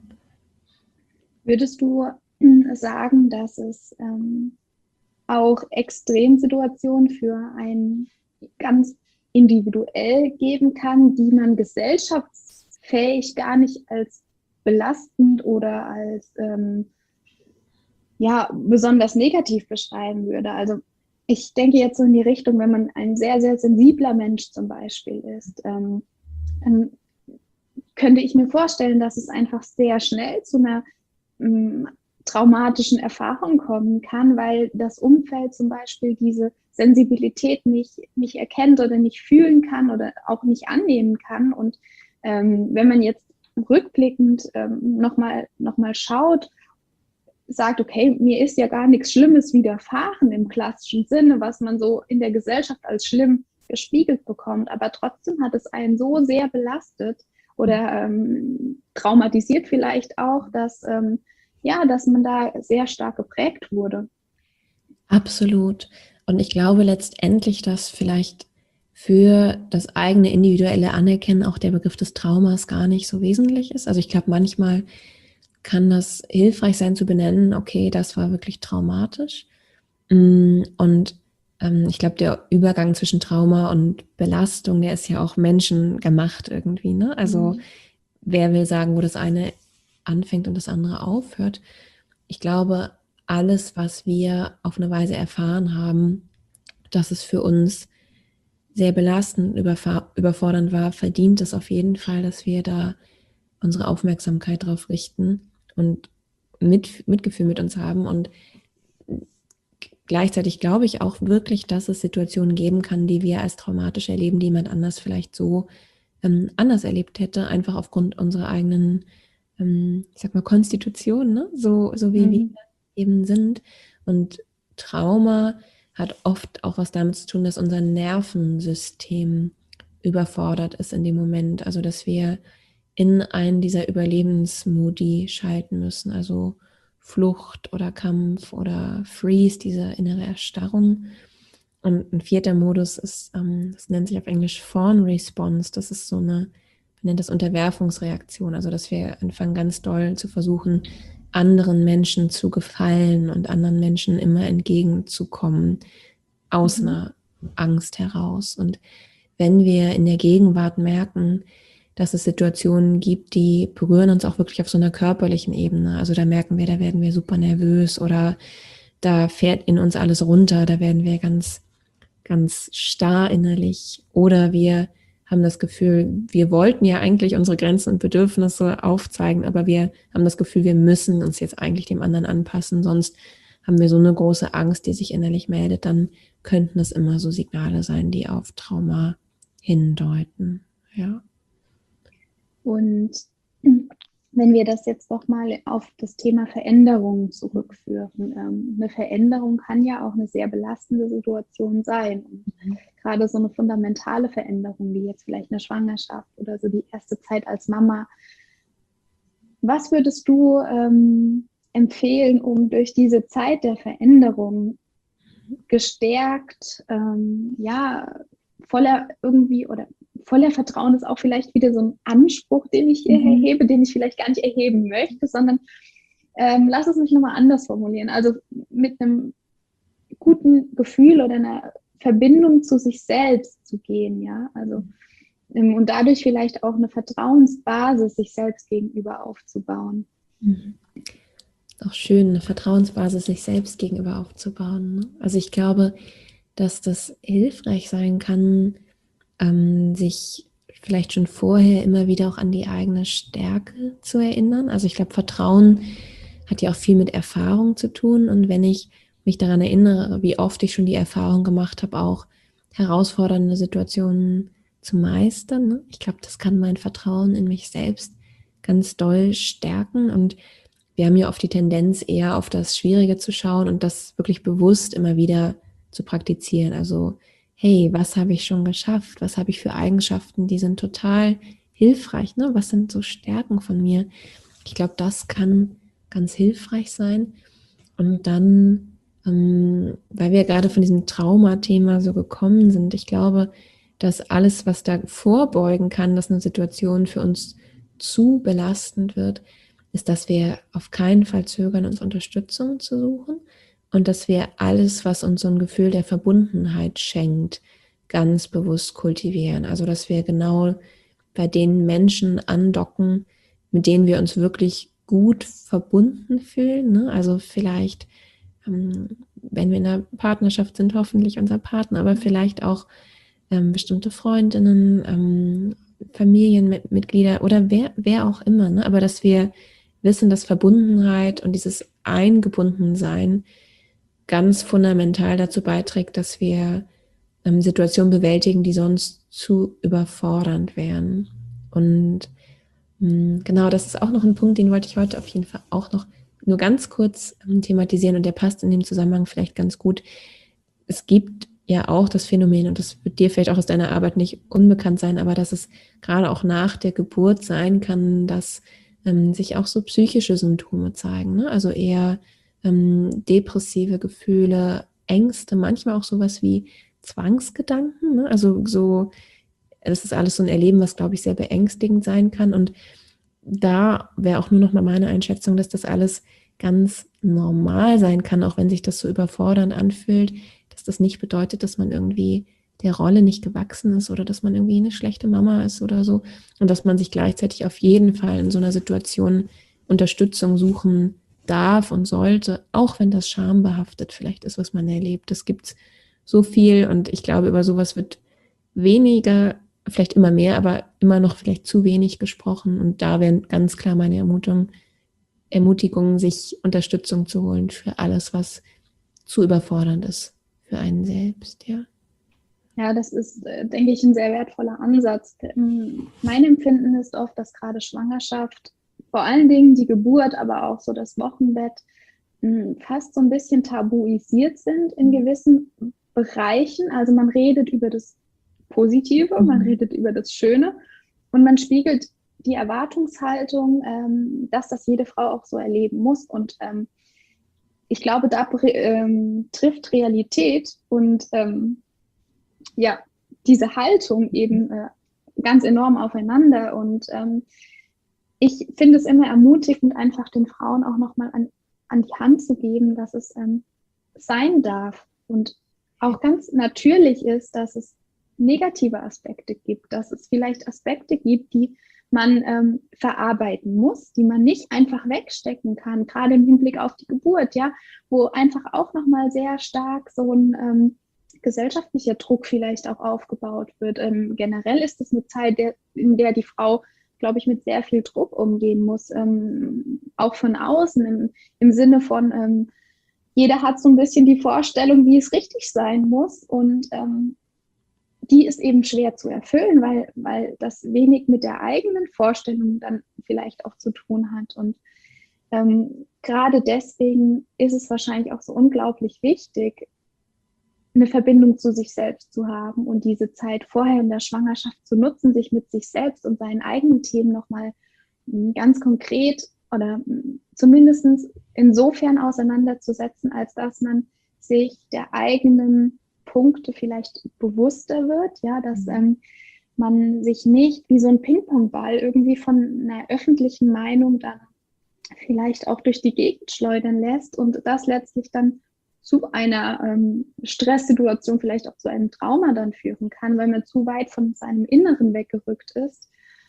Speaker 2: Würdest du mm, sagen, dass es ähm, auch Extremsituationen für einen ganz individuell geben kann, die man gesellschaftsfähig gar nicht als belastend oder als ähm, ja, besonders negativ beschreiben würde? Also ich denke jetzt so in die Richtung, wenn man ein sehr, sehr sensibler Mensch zum Beispiel ist, ähm, dann könnte ich mir vorstellen, dass es einfach sehr schnell zu einer ähm, traumatischen Erfahrung kommen kann, weil das Umfeld zum Beispiel diese Sensibilität nicht, nicht erkennt oder nicht fühlen kann oder auch nicht annehmen kann. Und ähm, wenn man jetzt rückblickend ähm, nochmal noch mal schaut, sagt, okay, mir ist ja gar nichts Schlimmes widerfahren im klassischen Sinne, was man so in der Gesellschaft als schlimm gespiegelt bekommt, aber trotzdem hat es einen so sehr belastet oder ähm, traumatisiert vielleicht auch, dass, ähm, ja, dass man da sehr stark geprägt wurde.
Speaker 3: Absolut. Und ich glaube letztendlich, dass vielleicht für das eigene individuelle Anerkennen auch der Begriff des Traumas gar nicht so wesentlich ist. Also ich glaube, manchmal kann das hilfreich sein zu benennen, okay, das war wirklich traumatisch. Und ähm, ich glaube, der Übergang zwischen Trauma und Belastung, der ist ja auch menschengemacht irgendwie, ne? Also
Speaker 2: Mhm.
Speaker 3: wer will sagen, wo das eine anfängt und das andere aufhört? Ich glaube, alles, was wir auf eine Weise erfahren haben, dass es für uns sehr belastend, überfordernd war, verdient es auf jeden Fall, dass wir da unsere Aufmerksamkeit drauf richten und mit, Mitgefühl mit uns haben. Und gleichzeitig glaube ich auch wirklich, dass es Situationen geben kann, die wir als traumatisch erleben, die jemand anders vielleicht so ähm, anders erlebt hätte, einfach aufgrund unserer eigenen, ähm, ich sag mal, Konstitution, ne? so, so wie wir
Speaker 2: Mhm.
Speaker 3: eben sind. Und Trauma hat oft auch was damit zu tun, dass unser Nervensystem überfordert ist in dem Moment. Also dass wir in einen dieser Überlebensmodi schalten müssen. Also Flucht oder Kampf oder Freeze, diese innere Erstarrung. Und ein vierter Modus ist, ähm, das nennt sich auf Englisch Fawn Response. Das ist so eine, man nennt das Unterwerfungsreaktion. Also dass wir anfangen ganz doll zu versuchen, anderen Menschen zu gefallen und anderen Menschen immer entgegenzukommen, aus
Speaker 2: Mhm.
Speaker 3: einer Angst heraus. Und wenn wir in der Gegenwart merken, dass es Situationen gibt, die berühren uns auch wirklich auf so einer körperlichen Ebene. Also da merken wir, da werden wir super nervös oder da fährt in uns alles runter, da werden wir ganz, ganz starr innerlich. Oder wir haben das Gefühl, wir wollten ja eigentlich unsere Grenzen und Bedürfnisse aufzeigen, aber wir haben das Gefühl, wir müssen uns jetzt eigentlich dem anderen anpassen, sonst haben wir so eine große Angst, die sich innerlich meldet, dann könnten es immer so Signale sein, die auf Trauma hindeuten. Ja.
Speaker 2: Und wenn wir das jetzt doch mal auf das Thema Veränderung zurückführen, ähm, eine Veränderung kann ja auch eine sehr belastende Situation sein. Und mhm. gerade so eine fundamentale Veränderung, wie jetzt vielleicht eine Schwangerschaft oder so die erste Zeit als Mama. Was würdest du ähm, empfehlen, um durch diese Zeit der Veränderung gestärkt, ähm, ja, voller irgendwie oder voller Vertrauen ist auch vielleicht wieder so ein Anspruch, den ich hier mhm. erhebe, den ich vielleicht gar nicht erheben möchte, sondern ähm, lass es mich nochmal anders formulieren. Also mit einem guten Gefühl oder einer Verbindung zu sich selbst zu gehen, ja, also ähm, und dadurch vielleicht auch eine Vertrauensbasis sich selbst gegenüber aufzubauen.
Speaker 3: Mhm. Auch schön, eine Vertrauensbasis sich selbst gegenüber aufzubauen. Ne? Also ich glaube, dass das hilfreich sein kann, ähm, sich vielleicht schon vorher immer wieder auch an die eigene Stärke zu erinnern. Also ich glaube, Vertrauen hat ja auch viel mit Erfahrung zu tun. Und wenn ich mich daran erinnere, wie oft ich schon die Erfahrung gemacht habe, auch herausfordernde Situationen zu meistern, ne? Ich glaube, das kann mein Vertrauen in mich selbst ganz doll stärken. Und wir haben ja oft die Tendenz, eher auf das Schwierige zu schauen und das wirklich bewusst immer wieder zu praktizieren. Also, hey, was habe ich schon geschafft? Was habe ich für Eigenschaften, die sind total hilfreich? Ne? Was sind so Stärken von mir? Ich glaube, das kann ganz hilfreich sein. Und dann, ähm, weil wir gerade von diesem Traumathema so gekommen sind, ich glaube, dass alles, was da vorbeugen kann, dass eine Situation für uns zu belastend wird, ist, dass wir auf keinen Fall zögern, uns Unterstützung zu suchen und dass wir alles, was uns so ein Gefühl der Verbundenheit schenkt, ganz bewusst kultivieren. Also, dass wir genau bei den Menschen andocken, mit denen wir uns wirklich gut verbunden fühlen. Ne? Also vielleicht, ähm, wenn wir in einer Partnerschaft sind, hoffentlich unser Partner, aber vielleicht auch ähm, bestimmte Freundinnen, ähm, Familienmitglieder oder wer, wer auch immer. Ne? Aber dass wir wissen, dass Verbundenheit und dieses Eingebundensein ganz fundamental dazu beiträgt, dass wir ähm, Situationen bewältigen, die sonst zu überfordernd wären. Und mh, genau, das ist auch noch ein Punkt, den wollte ich heute auf jeden Fall auch noch nur ganz kurz ähm, thematisieren und der passt in dem Zusammenhang vielleicht ganz gut. Es gibt ja auch das Phänomen, und das wird dir vielleicht auch aus deiner Arbeit nicht unbekannt sein, aber dass es gerade auch nach der Geburt sein kann, dass ähm, sich auch so psychische Symptome zeigen, ne? Also eher ähm, depressive Gefühle, Ängste, manchmal auch sowas wie Zwangsgedanken, ne? Also so, das ist alles so ein Erleben, was, glaube ich, sehr beängstigend sein kann. Und da wäre auch nur noch mal meine Einschätzung, dass das alles ganz normal sein kann, auch wenn sich das so überfordernd anfühlt, dass das nicht bedeutet, dass man irgendwie der Rolle nicht gewachsen ist oder dass man irgendwie eine schlechte Mama ist oder so und dass man sich gleichzeitig auf jeden Fall in so einer Situation Unterstützung suchen darf und sollte, auch wenn das schambehaftet vielleicht ist, was man erlebt. Das gibt's so viel und ich glaube, über sowas wird weniger, vielleicht immer mehr, aber immer noch vielleicht zu wenig gesprochen und da wäre ganz klar meine Ermutigung, Ermutigung, sich Unterstützung zu holen für alles, was zu überfordernd ist für einen selbst, ja.
Speaker 2: Ja, das ist, denke ich, ein sehr wertvoller Ansatz. Mein Empfinden ist oft, dass gerade Schwangerschaft, vor allen Dingen die Geburt, aber auch so das Wochenbett, fast so ein bisschen tabuisiert sind in gewissen Bereichen. Also man redet über das Positive, man redet über das Schöne und man spiegelt die Erwartungshaltung, ähm, dass das jede Frau auch so erleben muss. Und ähm, ich glaube, da ähm, trifft Realität und ähm, ja, diese Haltung eben äh, ganz enorm aufeinander. Und ähm, ich finde es immer ermutigend, einfach den Frauen auch nochmal an, an die Hand zu geben, dass es ähm, sein darf und auch ganz natürlich ist, dass es negative Aspekte gibt, dass es vielleicht Aspekte gibt, die man ähm, verarbeiten muss, die man nicht einfach wegstecken kann, gerade im Hinblick auf die Geburt, ja, wo einfach auch nochmal sehr stark so ein ähm, gesellschaftlicher Druck vielleicht auch aufgebaut wird. Ähm, generell ist es eine Zeit, der, in der die Frau, glaube ich, mit sehr viel Druck umgehen muss, ähm, auch von außen, im, im Sinne von, ähm, jeder hat so ein bisschen die Vorstellung, wie es richtig sein muss, und ähm, die ist eben schwer zu erfüllen, weil, weil das wenig mit der eigenen Vorstellung dann vielleicht auch zu tun hat. Und ähm, gerade deswegen ist es wahrscheinlich auch so unglaublich wichtig, eine Verbindung zu sich selbst zu haben und diese Zeit vorher in der Schwangerschaft zu nutzen, sich mit sich selbst und seinen eigenen Themen nochmal ganz konkret oder zumindest insofern auseinanderzusetzen, als dass man sich der eigenen Punkte vielleicht bewusster wird, ja, dass ähm, man sich nicht wie so ein Ping-Pong-Ball irgendwie von einer öffentlichen Meinung dann vielleicht auch durch die Gegend schleudern lässt und das letztlich dann zu einer ähm, Stresssituation, vielleicht auch zu einem Trauma dann führen kann, weil man zu weit von seinem Inneren weggerückt ist.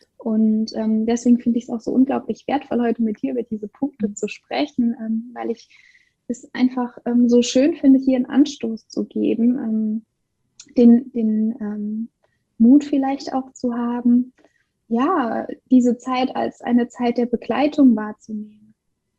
Speaker 2: Und ähm, deswegen finde ich es auch so unglaublich wertvoll, heute mit dir über diese Punkte zu sprechen, ähm, weil ich es einfach ähm, so schön finde, hier einen Anstoß zu geben, ähm, den, den ähm, Mut vielleicht auch zu haben, ja, diese Zeit als eine Zeit der Begleitung wahrzunehmen.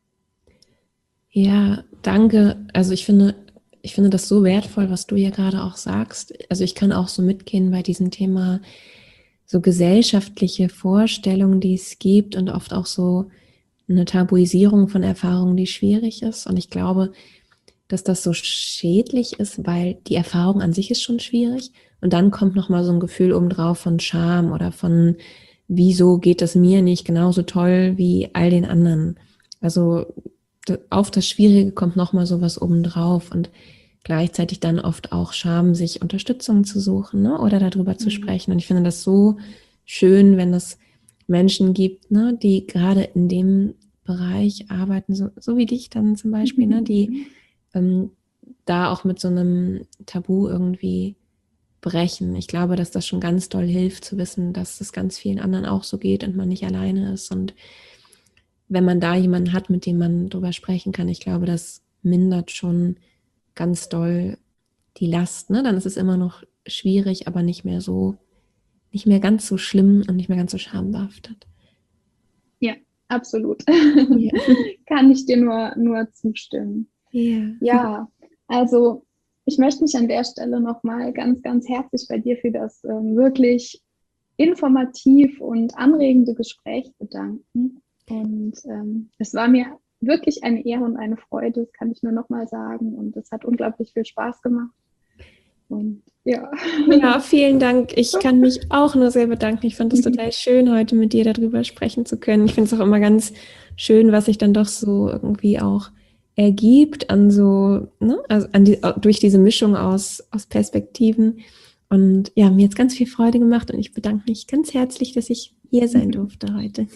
Speaker 3: Ja, danke. Also ich finde, ich finde das so wertvoll, was du hier gerade auch sagst. Also ich kann auch so mitgehen bei diesem Thema so gesellschaftliche Vorstellungen, die es gibt und oft auch so eine Tabuisierung von Erfahrungen, die schwierig ist. Und ich glaube, dass das so schädlich ist, weil die Erfahrung an sich ist schon schwierig. Und dann kommt nochmal so ein Gefühl obendrauf von Scham oder von, wieso geht es mir nicht genauso toll wie all den anderen. Also auf das Schwierige kommt nochmal sowas obendrauf und gleichzeitig dann oft auch Scham, sich Unterstützung zu suchen, ne, oder darüber mhm. zu sprechen. Und ich finde das so schön, wenn es Menschen gibt, ne, die gerade in dem Bereich arbeiten, so, so wie dich dann zum Beispiel, ne, die ähm, da auch mit so einem Tabu irgendwie brechen. Ich glaube, dass das schon ganz doll hilft, zu wissen, dass es ganz vielen anderen auch so geht und man nicht alleine ist. Und wenn man da jemanden hat, mit dem man drüber sprechen kann, ich glaube, das mindert schon ganz doll die Last. Ne? Dann ist es immer noch schwierig, aber nicht mehr so, nicht mehr ganz so schlimm und nicht mehr ganz so schambehaftet.
Speaker 2: Ja, absolut. Ja. Kann ich dir nur, nur zustimmen.
Speaker 3: Yeah.
Speaker 2: Ja, also ich möchte mich an der Stelle nochmal ganz, ganz herzlich bei dir für das ähm, wirklich informativ und anregende Gespräch bedanken. Und ähm, es war mir wirklich eine Ehre und eine Freude, das kann ich nur nochmal sagen. Und es hat unglaublich viel Spaß gemacht. Und ja.
Speaker 3: Ja, vielen Dank. Ich kann mich auch nur sehr bedanken. Ich fand es total schön, heute mit dir darüber sprechen zu können. Ich finde es auch immer ganz schön, was sich dann doch so irgendwie auch ergibt an so, ne, also an die, durch diese Mischung aus, aus Perspektiven. Und ja, mir hat es ganz viel Freude gemacht und ich bedanke mich ganz herzlich, dass ich hier sein durfte heute.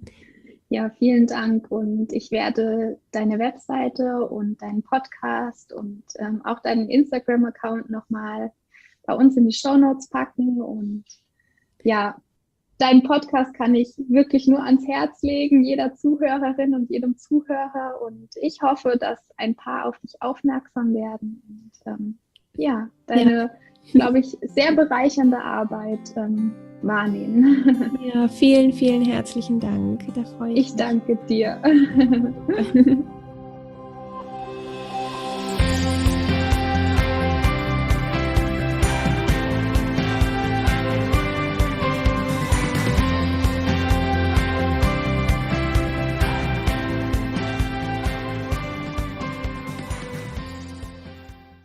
Speaker 2: Ja, vielen Dank, und ich werde deine Webseite und deinen Podcast und ähm, auch deinen Instagram-Account nochmal bei uns in die Shownotes packen, und ja, deinen Podcast kann ich wirklich nur ans Herz legen, jeder Zuhörerin und jedem Zuhörer, und ich hoffe, dass ein paar auf dich aufmerksam werden und ähm, ja, deine, ja. glaube ich, sehr bereichernde Arbeit ähm, wahrnehmen.
Speaker 3: Ja, vielen, vielen herzlichen Dank. Da freue ich
Speaker 2: mich. Ich danke dir.